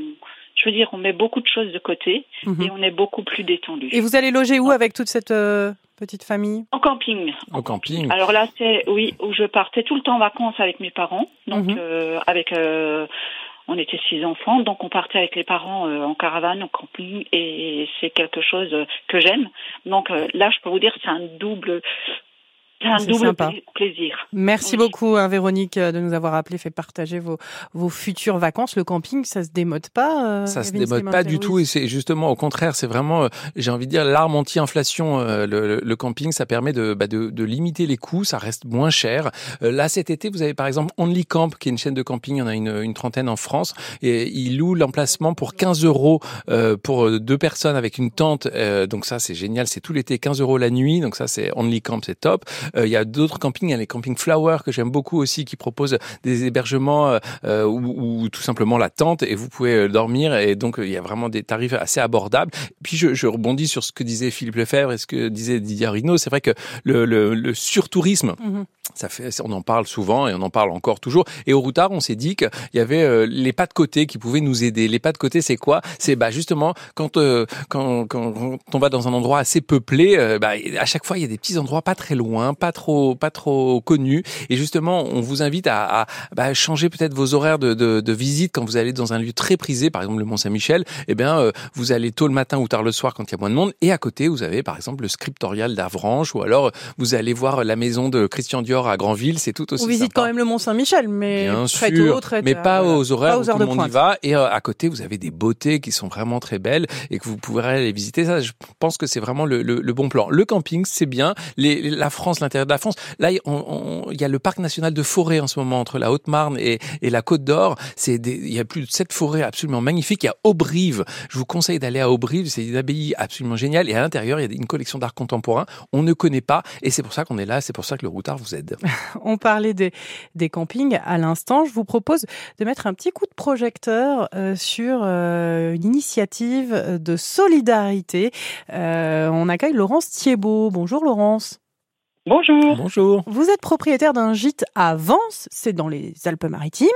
je veux dire, on met beaucoup de choses de côté mmh. et on est beaucoup plus détendu. Et vous allez loger où avec toute cette euh, petite famille ? En camping. En camping. Alors là, c'est oui où je partais tout le temps en vacances avec mes parents, donc mmh. euh, avec. Euh, On était six enfants, donc on partait avec les parents euh, en caravane, en camping, et c'est quelque chose que j'aime. Donc euh, là, je peux vous dire, c'est un double, c'est un c'est double sympa. plaisir. Merci oui. beaucoup, hein, Véronique, de nous avoir appelé, fait partager vos vos futures vacances. Le camping, ça se démode pas. Euh, ça se démode pas du tout, et c'est justement au contraire, c'est vraiment, euh, j'ai envie de dire, l'arme anti-inflation. Euh, le, le camping, ça permet de, bah, de de limiter les coûts, ça reste moins cher. Euh, là, cet été, vous avez par exemple Only Camp, qui est une chaîne de camping, il y en a une, une trentaine en France, et ils louent l'emplacement pour quinze euros euh, pour deux personnes avec une tente. Euh, donc ça, c'est génial, c'est tout l'été, quinze euros la nuit. Donc ça, c'est Only Camp, c'est top. Euh, il y a d'autres campings, il y a les campings Flower que j'aime beaucoup aussi, qui proposent des hébergements euh, ou, ou tout simplement la tente et vous pouvez dormir, et donc il y a vraiment des tarifs assez abordables. Puis je, je rebondis sur ce que disait Philippe Lefebvre et ce que disait Didier Arinaud. C'est vrai que le, le, le surtourisme, mmh. ça fait, on en parle souvent et on en parle encore toujours. Et au Routard, on s'est dit qu'il y avait euh, les pas de côté qui pouvaient nous aider. Les pas de côté, c'est quoi ? C'est bah justement quand, euh, quand quand quand on va dans un endroit assez peuplé, euh, bah à chaque fois il y a des petits endroits pas très loin, pas trop pas trop connus, et justement on vous invite à, à bah, changer peut-être vos horaires de, de, de visite quand vous allez dans un lieu très prisé, par exemple le Mont-Saint-Michel. Eh bien euh, vous allez tôt le matin ou tard le soir quand il y a moins de monde, et à côté vous avez par exemple le Scriptorial d'Avranches, ou alors vous allez voir la maison de Christian Dior à Granville. C'est tout aussi on visite sympa. Quand même le Mont-Saint-Michel, mais bien très sûr, tôt, très mais pas voilà. aux horaires pas aux où tout le monde pointe. y va. Et euh, à côté vous avez des beautés qui sont vraiment très belles et que vous pourrez aller visiter. Ça, je pense que c'est vraiment le, le, le bon plan. Le camping, c'est bien. Les, la France, l'intérieur de la France. Là, on, on, il y a le parc national de Forêt en ce moment entre la Haute-Marne et, et la Côte d'Or. C'est des, il y a plus de sept forêts absolument magnifiques. Il y a Auberive. Je vous conseille d'aller à Auberive. C'est une abbaye absolument géniale. Et à l'intérieur, il y a une collection d'art contemporain. On ne connaît pas. Et c'est pour ça qu'on est là. C'est pour ça que le Routard vous aide. On parlait des, des campings à l'instant. Je vous propose de mettre un petit coup de projecteur euh, sur euh, une initiative de solidarité. Euh, on accueille Laurence Thiebaud. Bonjour Laurence. Bonjour. Bonjour. Vous êtes propriétaire d'un gîte à Vence, c'est dans les Alpes-Maritimes.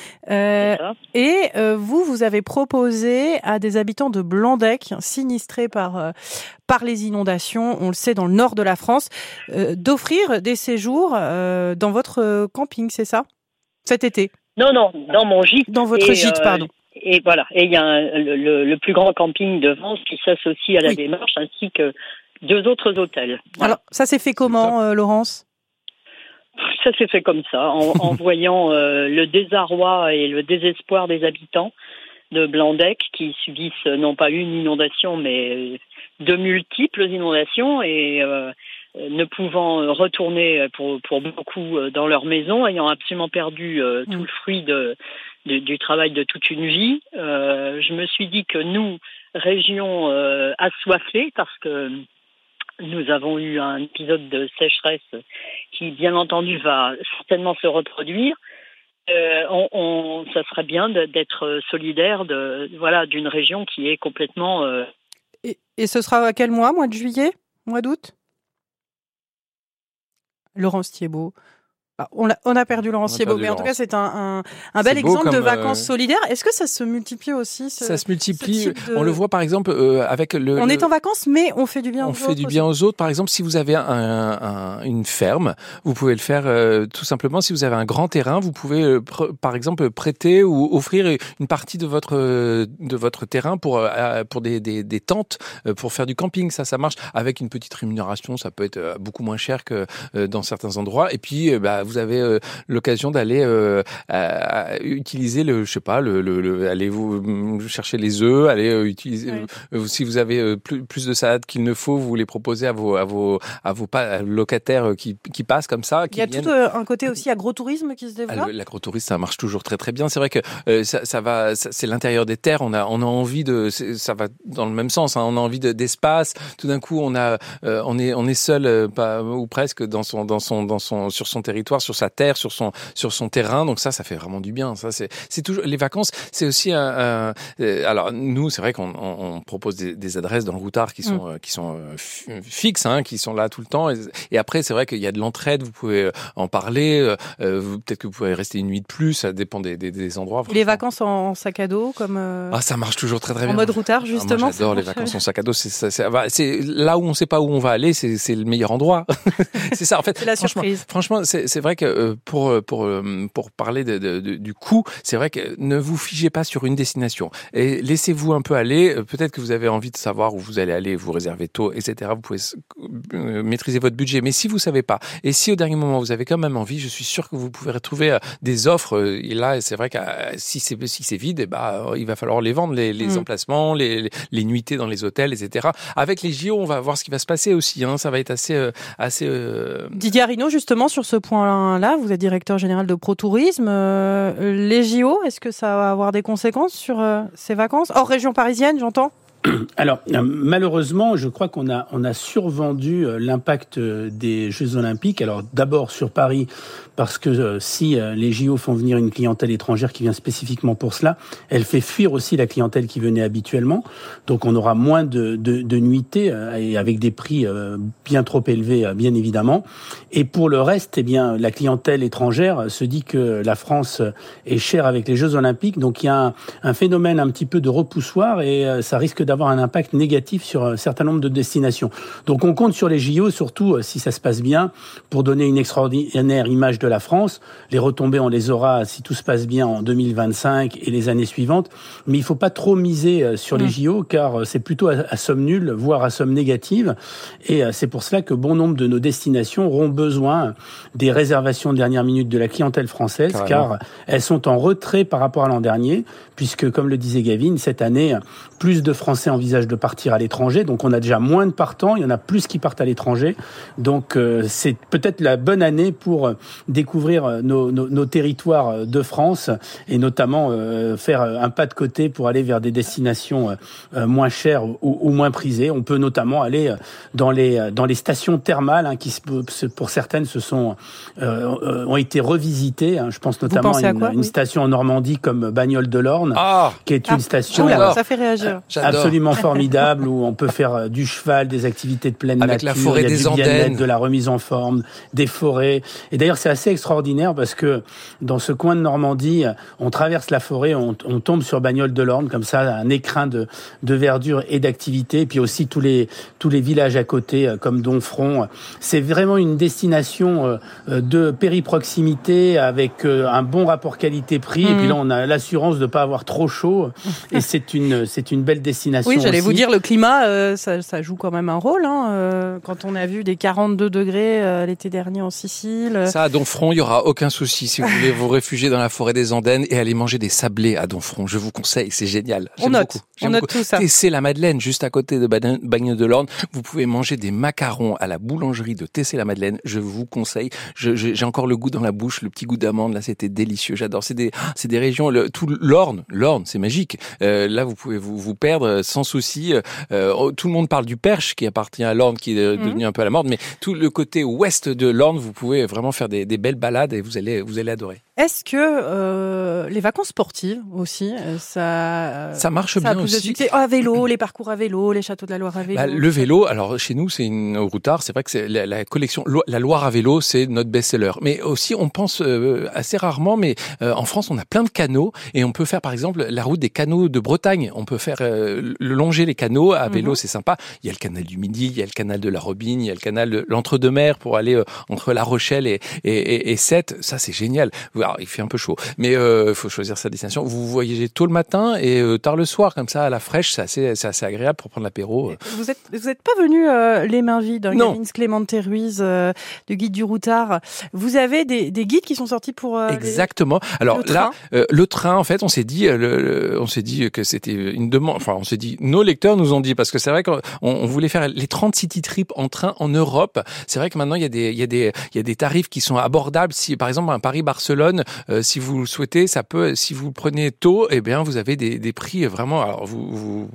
Euh, et euh, vous, vous avez proposé à des habitants de Blandec, sinistrés par euh, par les inondations, on le sait, dans le nord de la France, euh, d'offrir des séjours euh, dans votre camping, c'est ça ? Cet été ? Non, non, dans mon gîte. Dans votre et, gîte, euh, pardon. Et voilà. Et il y a un, le, le plus grand camping de Vence qui s'associe à la oui. démarche, ainsi que deux autres hôtels. Voilà. Alors, ça s'est fait comment, euh, Laurence ? Ça s'est fait comme ça, en, en voyant euh, le désarroi et le désespoir des habitants de Blandec qui subissent non pas une inondation, mais de multiples inondations, et euh, ne pouvant retourner pour, pour beaucoup dans leur maison, ayant absolument perdu euh, mmh. tout le fruit de, de, du travail de toute une vie. Euh, je me suis dit que nous, région euh, assoiffée, parce que nous avons eu un épisode de sécheresse qui, bien entendu, va certainement se reproduire. Euh, on, on, ça serait bien de, d'être solidaire de, voilà, d'une région qui est complètement... Euh... Et, et ce sera à quel mois ? Mois de juillet ? Mois d'août ? Laurence Thiebaud. Ah, on, a, on a perdu Laurence Thiebaud, mais en tout cas, c'est un, un, un bel exemple de vacances euh... solidaires. Est-ce que ça se multiplie aussi ce, Ça se multiplie. De... On le voit par exemple euh, avec le. On le... est en vacances, mais on fait du bien aux on autres. On fait du bien aussi. aux autres. Par exemple, si vous avez un, un, une ferme, vous pouvez le faire euh, tout simplement. Si vous avez un grand terrain, vous pouvez euh, pr- par exemple prêter ou offrir une partie de votre euh, de votre terrain pour euh, pour des, des, des tentes, euh, pour faire du camping. Ça, ça marche avec une petite rémunération. Ça peut être euh, beaucoup moins cher que euh, dans certains endroits. Et puis, euh, bah, vous avez euh, l'occasion d'aller euh, à, à utiliser le, je sais pas, le, le, le aller vous chercher les œufs, aller euh, utiliser. Oui. Euh, si vous avez euh, plus, plus de salade qu'il ne faut, vous les proposez à vos à vos à vos pas, locataires qui qui passent comme ça. Qui Il y a viennent... tout euh, un côté aussi agrotourisme qui se développe. Ah, l'agro-tourisme, ça marche toujours très très bien. C'est vrai que euh, ça, ça va, ça, c'est l'intérieur des terres. On a on a envie de, ça va dans le même sens. Hein, on a envie de, d'espace. Tout d'un coup, on a, euh, on est on est seul, euh, pas ou presque dans son dans son dans son sur son territoire. s'asseoir sur sa terre, sur son sur son terrain. Donc ça, ça fait vraiment du bien. Ça, c'est c'est toujours les vacances. C'est aussi un. un euh, alors nous, c'est vrai qu'on on, on propose des, des adresses dans le Routard qui sont mmh. euh, qui sont euh, f- fixes, hein, qui sont là tout le temps. Et, et après, c'est vrai qu'il y a de l'entraide. Vous pouvez en parler. Euh, vous, peut-être que vous pouvez rester une nuit de plus. Ça dépend des des, des endroits. Les vacances en sac à dos, comme. Euh... Ah, ça marche toujours très très bien. En mode Routard, justement. Ah, moi, j'adore les vacances en sac à dos. C'est, c'est, c'est, c'est là où on ne sait pas où on va aller. C'est, c'est le meilleur endroit. C'est ça, en fait. C'est la franchement, surprise. Franchement, c'est, c'est vrai que pour pour pour parler de, de, de, du coût, c'est vrai que ne vous figez pas sur une destination et laissez-vous un peu aller. Peut-être que vous avez envie de savoir où vous allez aller, vous réservez tôt, et cetera. Vous pouvez maîtriser votre budget. Mais si vous savez pas, et si au dernier moment vous avez quand même envie, je suis sûr que vous pouvez retrouver des offres. Et là, c'est vrai que si c'est si c'est vide, et bah il va falloir les vendre, les, les mmh. emplacements, les, les les nuitées dans les hôtels, et cetera. Avec les J O, on va voir ce qui va se passer aussi. Hein. Ça va être assez euh, assez. Euh... Didier Arinaud, justement sur ce point-là, vous êtes directeur général de ProTourisme. Euh, les J O, est-ce que ça va avoir des conséquences sur euh, ces vacances hors région parisienne, j'entends? Alors, malheureusement, je crois qu'on a, on a survendu l'impact des Jeux Olympiques. Alors, d'abord sur Paris, parce que euh, si euh, les J O font venir une clientèle étrangère qui vient spécifiquement pour cela, elle fait fuir aussi la clientèle qui venait habituellement. Donc, on aura moins de, de, de nuitées euh, et avec des prix euh, bien trop élevés, euh, bien évidemment. Et pour le reste, eh bien, la clientèle étrangère se dit que la France est chère avec les Jeux Olympiques. Donc, il y a un, un phénomène un petit peu de repoussoir et euh, ça risque d'avoir un impact négatif sur un certain nombre de destinations. Donc on compte sur les J O, surtout si ça se passe bien, pour donner une extraordinaire image de la France. Les retombées, on les aura si tout se passe bien en deux mille vingt-cinq et les années suivantes. Mais il ne faut pas trop miser sur les J O, car c'est plutôt à, à somme nulle, voire à somme négative. Et c'est pour cela que bon nombre de nos destinations auront besoin des réservations de dernière minute de la clientèle française, Carrément. car elles sont en retrait par rapport à l'an dernier, puisque, comme le disait Gavin, cette année, plus de Français envisagent de partir à l'étranger, donc on a déjà moins de partants, il y en a plus qui partent à l'étranger, donc euh, c'est peut-être la bonne année pour découvrir nos, nos, nos territoires de France et notamment euh, faire un pas de côté pour aller vers des destinations euh, moins chères ou, ou moins prisées. On peut notamment aller dans les dans les stations thermales hein, qui pour certaines se sont euh, ont été revisitées. Hein. Je pense notamment à une, quoi, une oui. station en Normandie comme Bagnoles de l'Orne, ah qui est une ah, station oula, ça fait réagir. absolument formidable où on peut faire du cheval, des activités de pleine avec nature, la forêt il y a des du Andennes, bien-être, de la remise en forme, des forêts. Et d'ailleurs, c'est assez extraordinaire parce que dans ce coin de Normandie, on traverse la forêt, on, on tombe sur Bagnoles de l'Orne, comme ça, un écrin de, de verdure et d'activité. Et puis aussi tous les tous les villages à côté, comme Domfront. C'est vraiment une destination de périproximité avec un bon rapport qualité-prix. Mmh. Et puis là, on a l'assurance de pas avoir trop chaud. Et c'est une c'est une belle destination. Oui, j'allais aussi. vous dire, le climat, euh, ça, ça joue quand même un rôle. Hein, euh, quand on a vu des quarante-deux degrés euh, l'été dernier en Sicile. Ça, à Domfront, il y aura aucun souci si vous voulez vous réfugier dans la forêt des Andennes et aller manger des sablés à Domfront. Je vous conseille, c'est génial. J'aime on note, beaucoup. J'aime on note beaucoup. Tout ça. Tessé-la-Madeleine, juste à côté de Bagnoles de l'Orne, vous pouvez manger des macarons à la boulangerie de Tessé-la-Madeleine. Je vous conseille. Je, je, j'ai encore le goût dans la bouche, le petit goût d'amande. Là, c'était délicieux. J'adore. C'est des, c'est des régions. Le, tout l'Orne, l'Orne, c'est magique. Euh, là, vous pouvez vous, vous perdre sans souci. Euh, tout le monde parle du Perche qui appartient à l'Orne, qui est devenu mmh. un peu à la mode, mais tout le côté ouest de l'Orne, vous pouvez vraiment faire des, des belles balades et vous allez, vous allez adorer. Est-ce que euh, les vacances sportives aussi, ça ça marche ça bien a plus aussi. De succès. Oh, à vélo, les parcours à vélo, les châteaux de la Loire à vélo. Bah, le vélo, alors chez nous, c'est une au Routard, c'est vrai que c'est la, la collection la Loire à vélo, c'est notre best-seller. Mais aussi, on pense euh, assez rarement, mais euh, en France, on a plein de canaux et on peut faire par exemple la route des canaux de Bretagne. On peut faire euh, longer les canaux à vélo, mm-hmm. c'est sympa. Il y a le canal du Midi, il y a le canal de la Robine, il y a le canal de l'Entre-deux-Mers pour aller euh, entre La Rochelle et et, et, et Sète. Ça, c'est génial. Alors, il fait un peu chaud, mais il euh, faut choisir sa destination. Vous voyagez tôt le matin et euh, tard le soir, comme ça à la fraîche, c'est assez, c'est assez agréable pour prendre l'apéro. Vous êtes, vous êtes pas venu euh, les mains vides, hein, Gavin Clémente Ruiz, euh, du guide du Routard. Vous avez des, des guides qui sont sortis pour euh, exactement. Les... Alors le là, euh, le train, en fait, on s'est dit, euh, le, le, on s'est dit que c'était une demande. Enfin, on s'est dit, nos lecteurs nous ont dit, parce que c'est vrai qu'on on voulait faire les trente city trips en train en Europe. C'est vrai que maintenant il y a des, il y a des, il y a des tarifs qui sont abordables. Si par exemple un Paris-Barcelone, euh, si vous le souhaitez, ça peut, si vous le prenez tôt, eh bien vous avez des, des prix vraiment. Alors vous, vous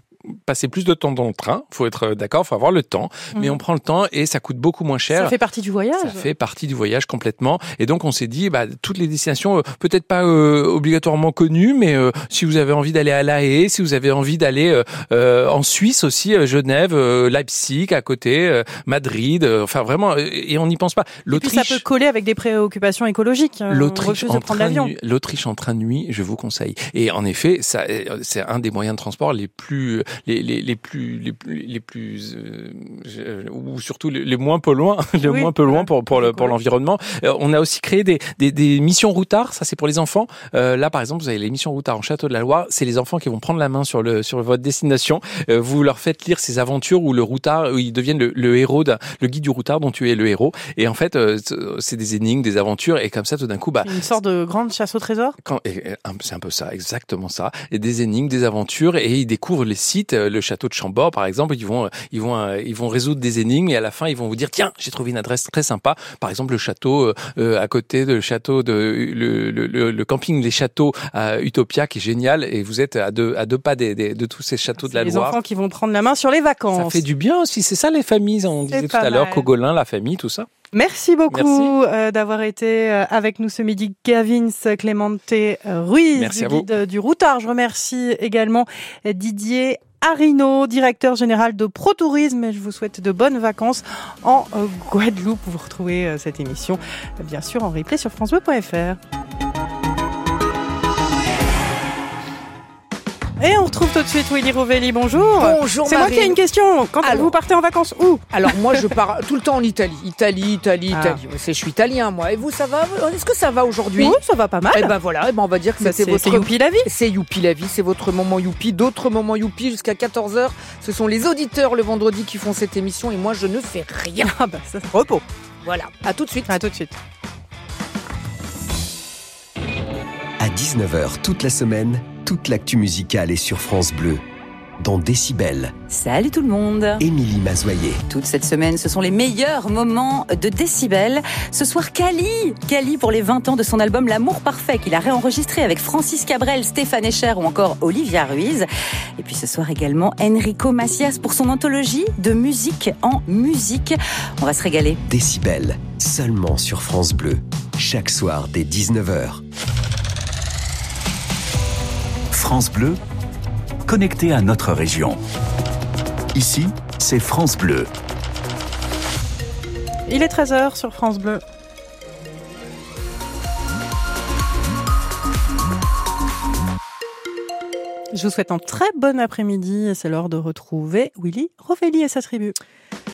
passer plus de temps dans le train. Faut être d'accord, faut avoir le temps. Mmh. Mais on prend le temps et ça coûte beaucoup moins cher. Ça fait partie du voyage. Ça fait partie du voyage complètement. Et donc, on s'est dit, bah, toutes les destinations, euh, peut-être pas euh, obligatoirement connues, mais euh, si vous avez envie d'aller à La Haye, si vous avez envie d'aller euh, euh, en Suisse aussi, euh, Genève, euh, Leipzig à côté, euh, Madrid, euh, enfin vraiment, euh, et on n'y pense pas. L'Autriche, et puis ça peut coller avec des préoccupations écologiques. L'Autriche, on refuse de prendre l'avion. Nu- L'Autriche en train de nuit, je vous conseille. Et en effet, ça, c'est un des moyens de transport les plus, les, les, les plus, les plus, les plus, euh, ou surtout les, les moins polluants, les oui, moins polluants pour pour le, pour l'environnement. Euh, on a aussi créé des des, des missions routards. Ça, c'est pour les enfants. Euh, là, par exemple, vous avez les missions routards en Château de la Loire. C'est les enfants qui vont prendre la main sur le sur votre destination. Euh, vous leur faites lire ces aventures où le routard, où ils deviennent le, le héros, d'un, le guide du routard dont tu es le héros. Et en fait, euh, c'est des énigmes, des aventures, et comme ça, tout d'un coup, bah, une sorte de grande chasse au trésor. Quand, et, et, c'est un peu ça, exactement ça. Et des énigmes, des aventures, et ils découvrent les sites. Le château de Chambord, par exemple, ils vont, ils vont, ils vont résoudre des énigmes, et à la fin, ils vont vous dire, tiens, j'ai trouvé une adresse très sympa. Par exemple, le château euh, à côté de le château de le, le, le, le camping Les Châteaux à Utopia, qui est génial, et vous êtes à deux à deux pas des, des, de tous ces châteaux c'est de la les Loire. Les enfants qui vont prendre la main sur les vacances. Ça fait du bien aussi. C'est ça les familles. On c'est disait tout à l'heure, Cogolin, la famille, tout ça. Merci beaucoup euh, d'avoir été euh, avec nous ce midi, Gavin Clemente Ruiz, Merci du guide du routard. Je remercie également Didier Arino, directeur général de ProTourisme, et je vous souhaite de bonnes vacances en euh, Guadeloupe. Vous retrouvez euh, cette émission, euh, bien sûr, en replay sur francebleu point f r. Et on retrouve tout de suite Willy Rovelli, bonjour. Bonjour C'est Marie. moi qui ai une question. Quand alors, vous partez en vacances, où? Alors moi je pars tout le temps en Italie. Italie, Italie, ah. Italie. Je suis italien moi. Et vous, ça va? Est-ce que ça va aujourd'hui? Oui, ça va pas mal. Et ben voilà, et ben on va dire que bah, c'était c'est, votre... C'est youpi la vie. C'est youpi la vie, c'est votre moment youpi. D'autres moments youpi jusqu'à quatorze heures. Ce sont les auditeurs le vendredi qui font cette émission et moi je ne fais rien. Ah bah ça c'est repos. Voilà, à tout de suite. À tout de suite. À dix-neuf heures toute la semaine, toute l'actu musicale est sur France Bleu. Dans Décibel. Salut tout le monde. Émilie Mazoyer. Toute cette semaine, ce sont les meilleurs moments de Décibel. Ce soir, Kali. Kali pour les vingt ans de son album L'amour parfait qu'il a réenregistré avec Francis Cabrel, Stéphane Escher ou encore Olivia Ruiz. Et puis ce soir également, Enrico Macias pour son anthologie de musique en musique. On va se régaler. Décibel, seulement sur France Bleu. Chaque soir dès dix-neuf heures. France Bleu, connecté à notre région. Ici, c'est France Bleu. Il est treize heures sur France Bleu. Je vous souhaite un très bon après-midi et c'est l'heure de retrouver Willy Rovelli et sa tribu.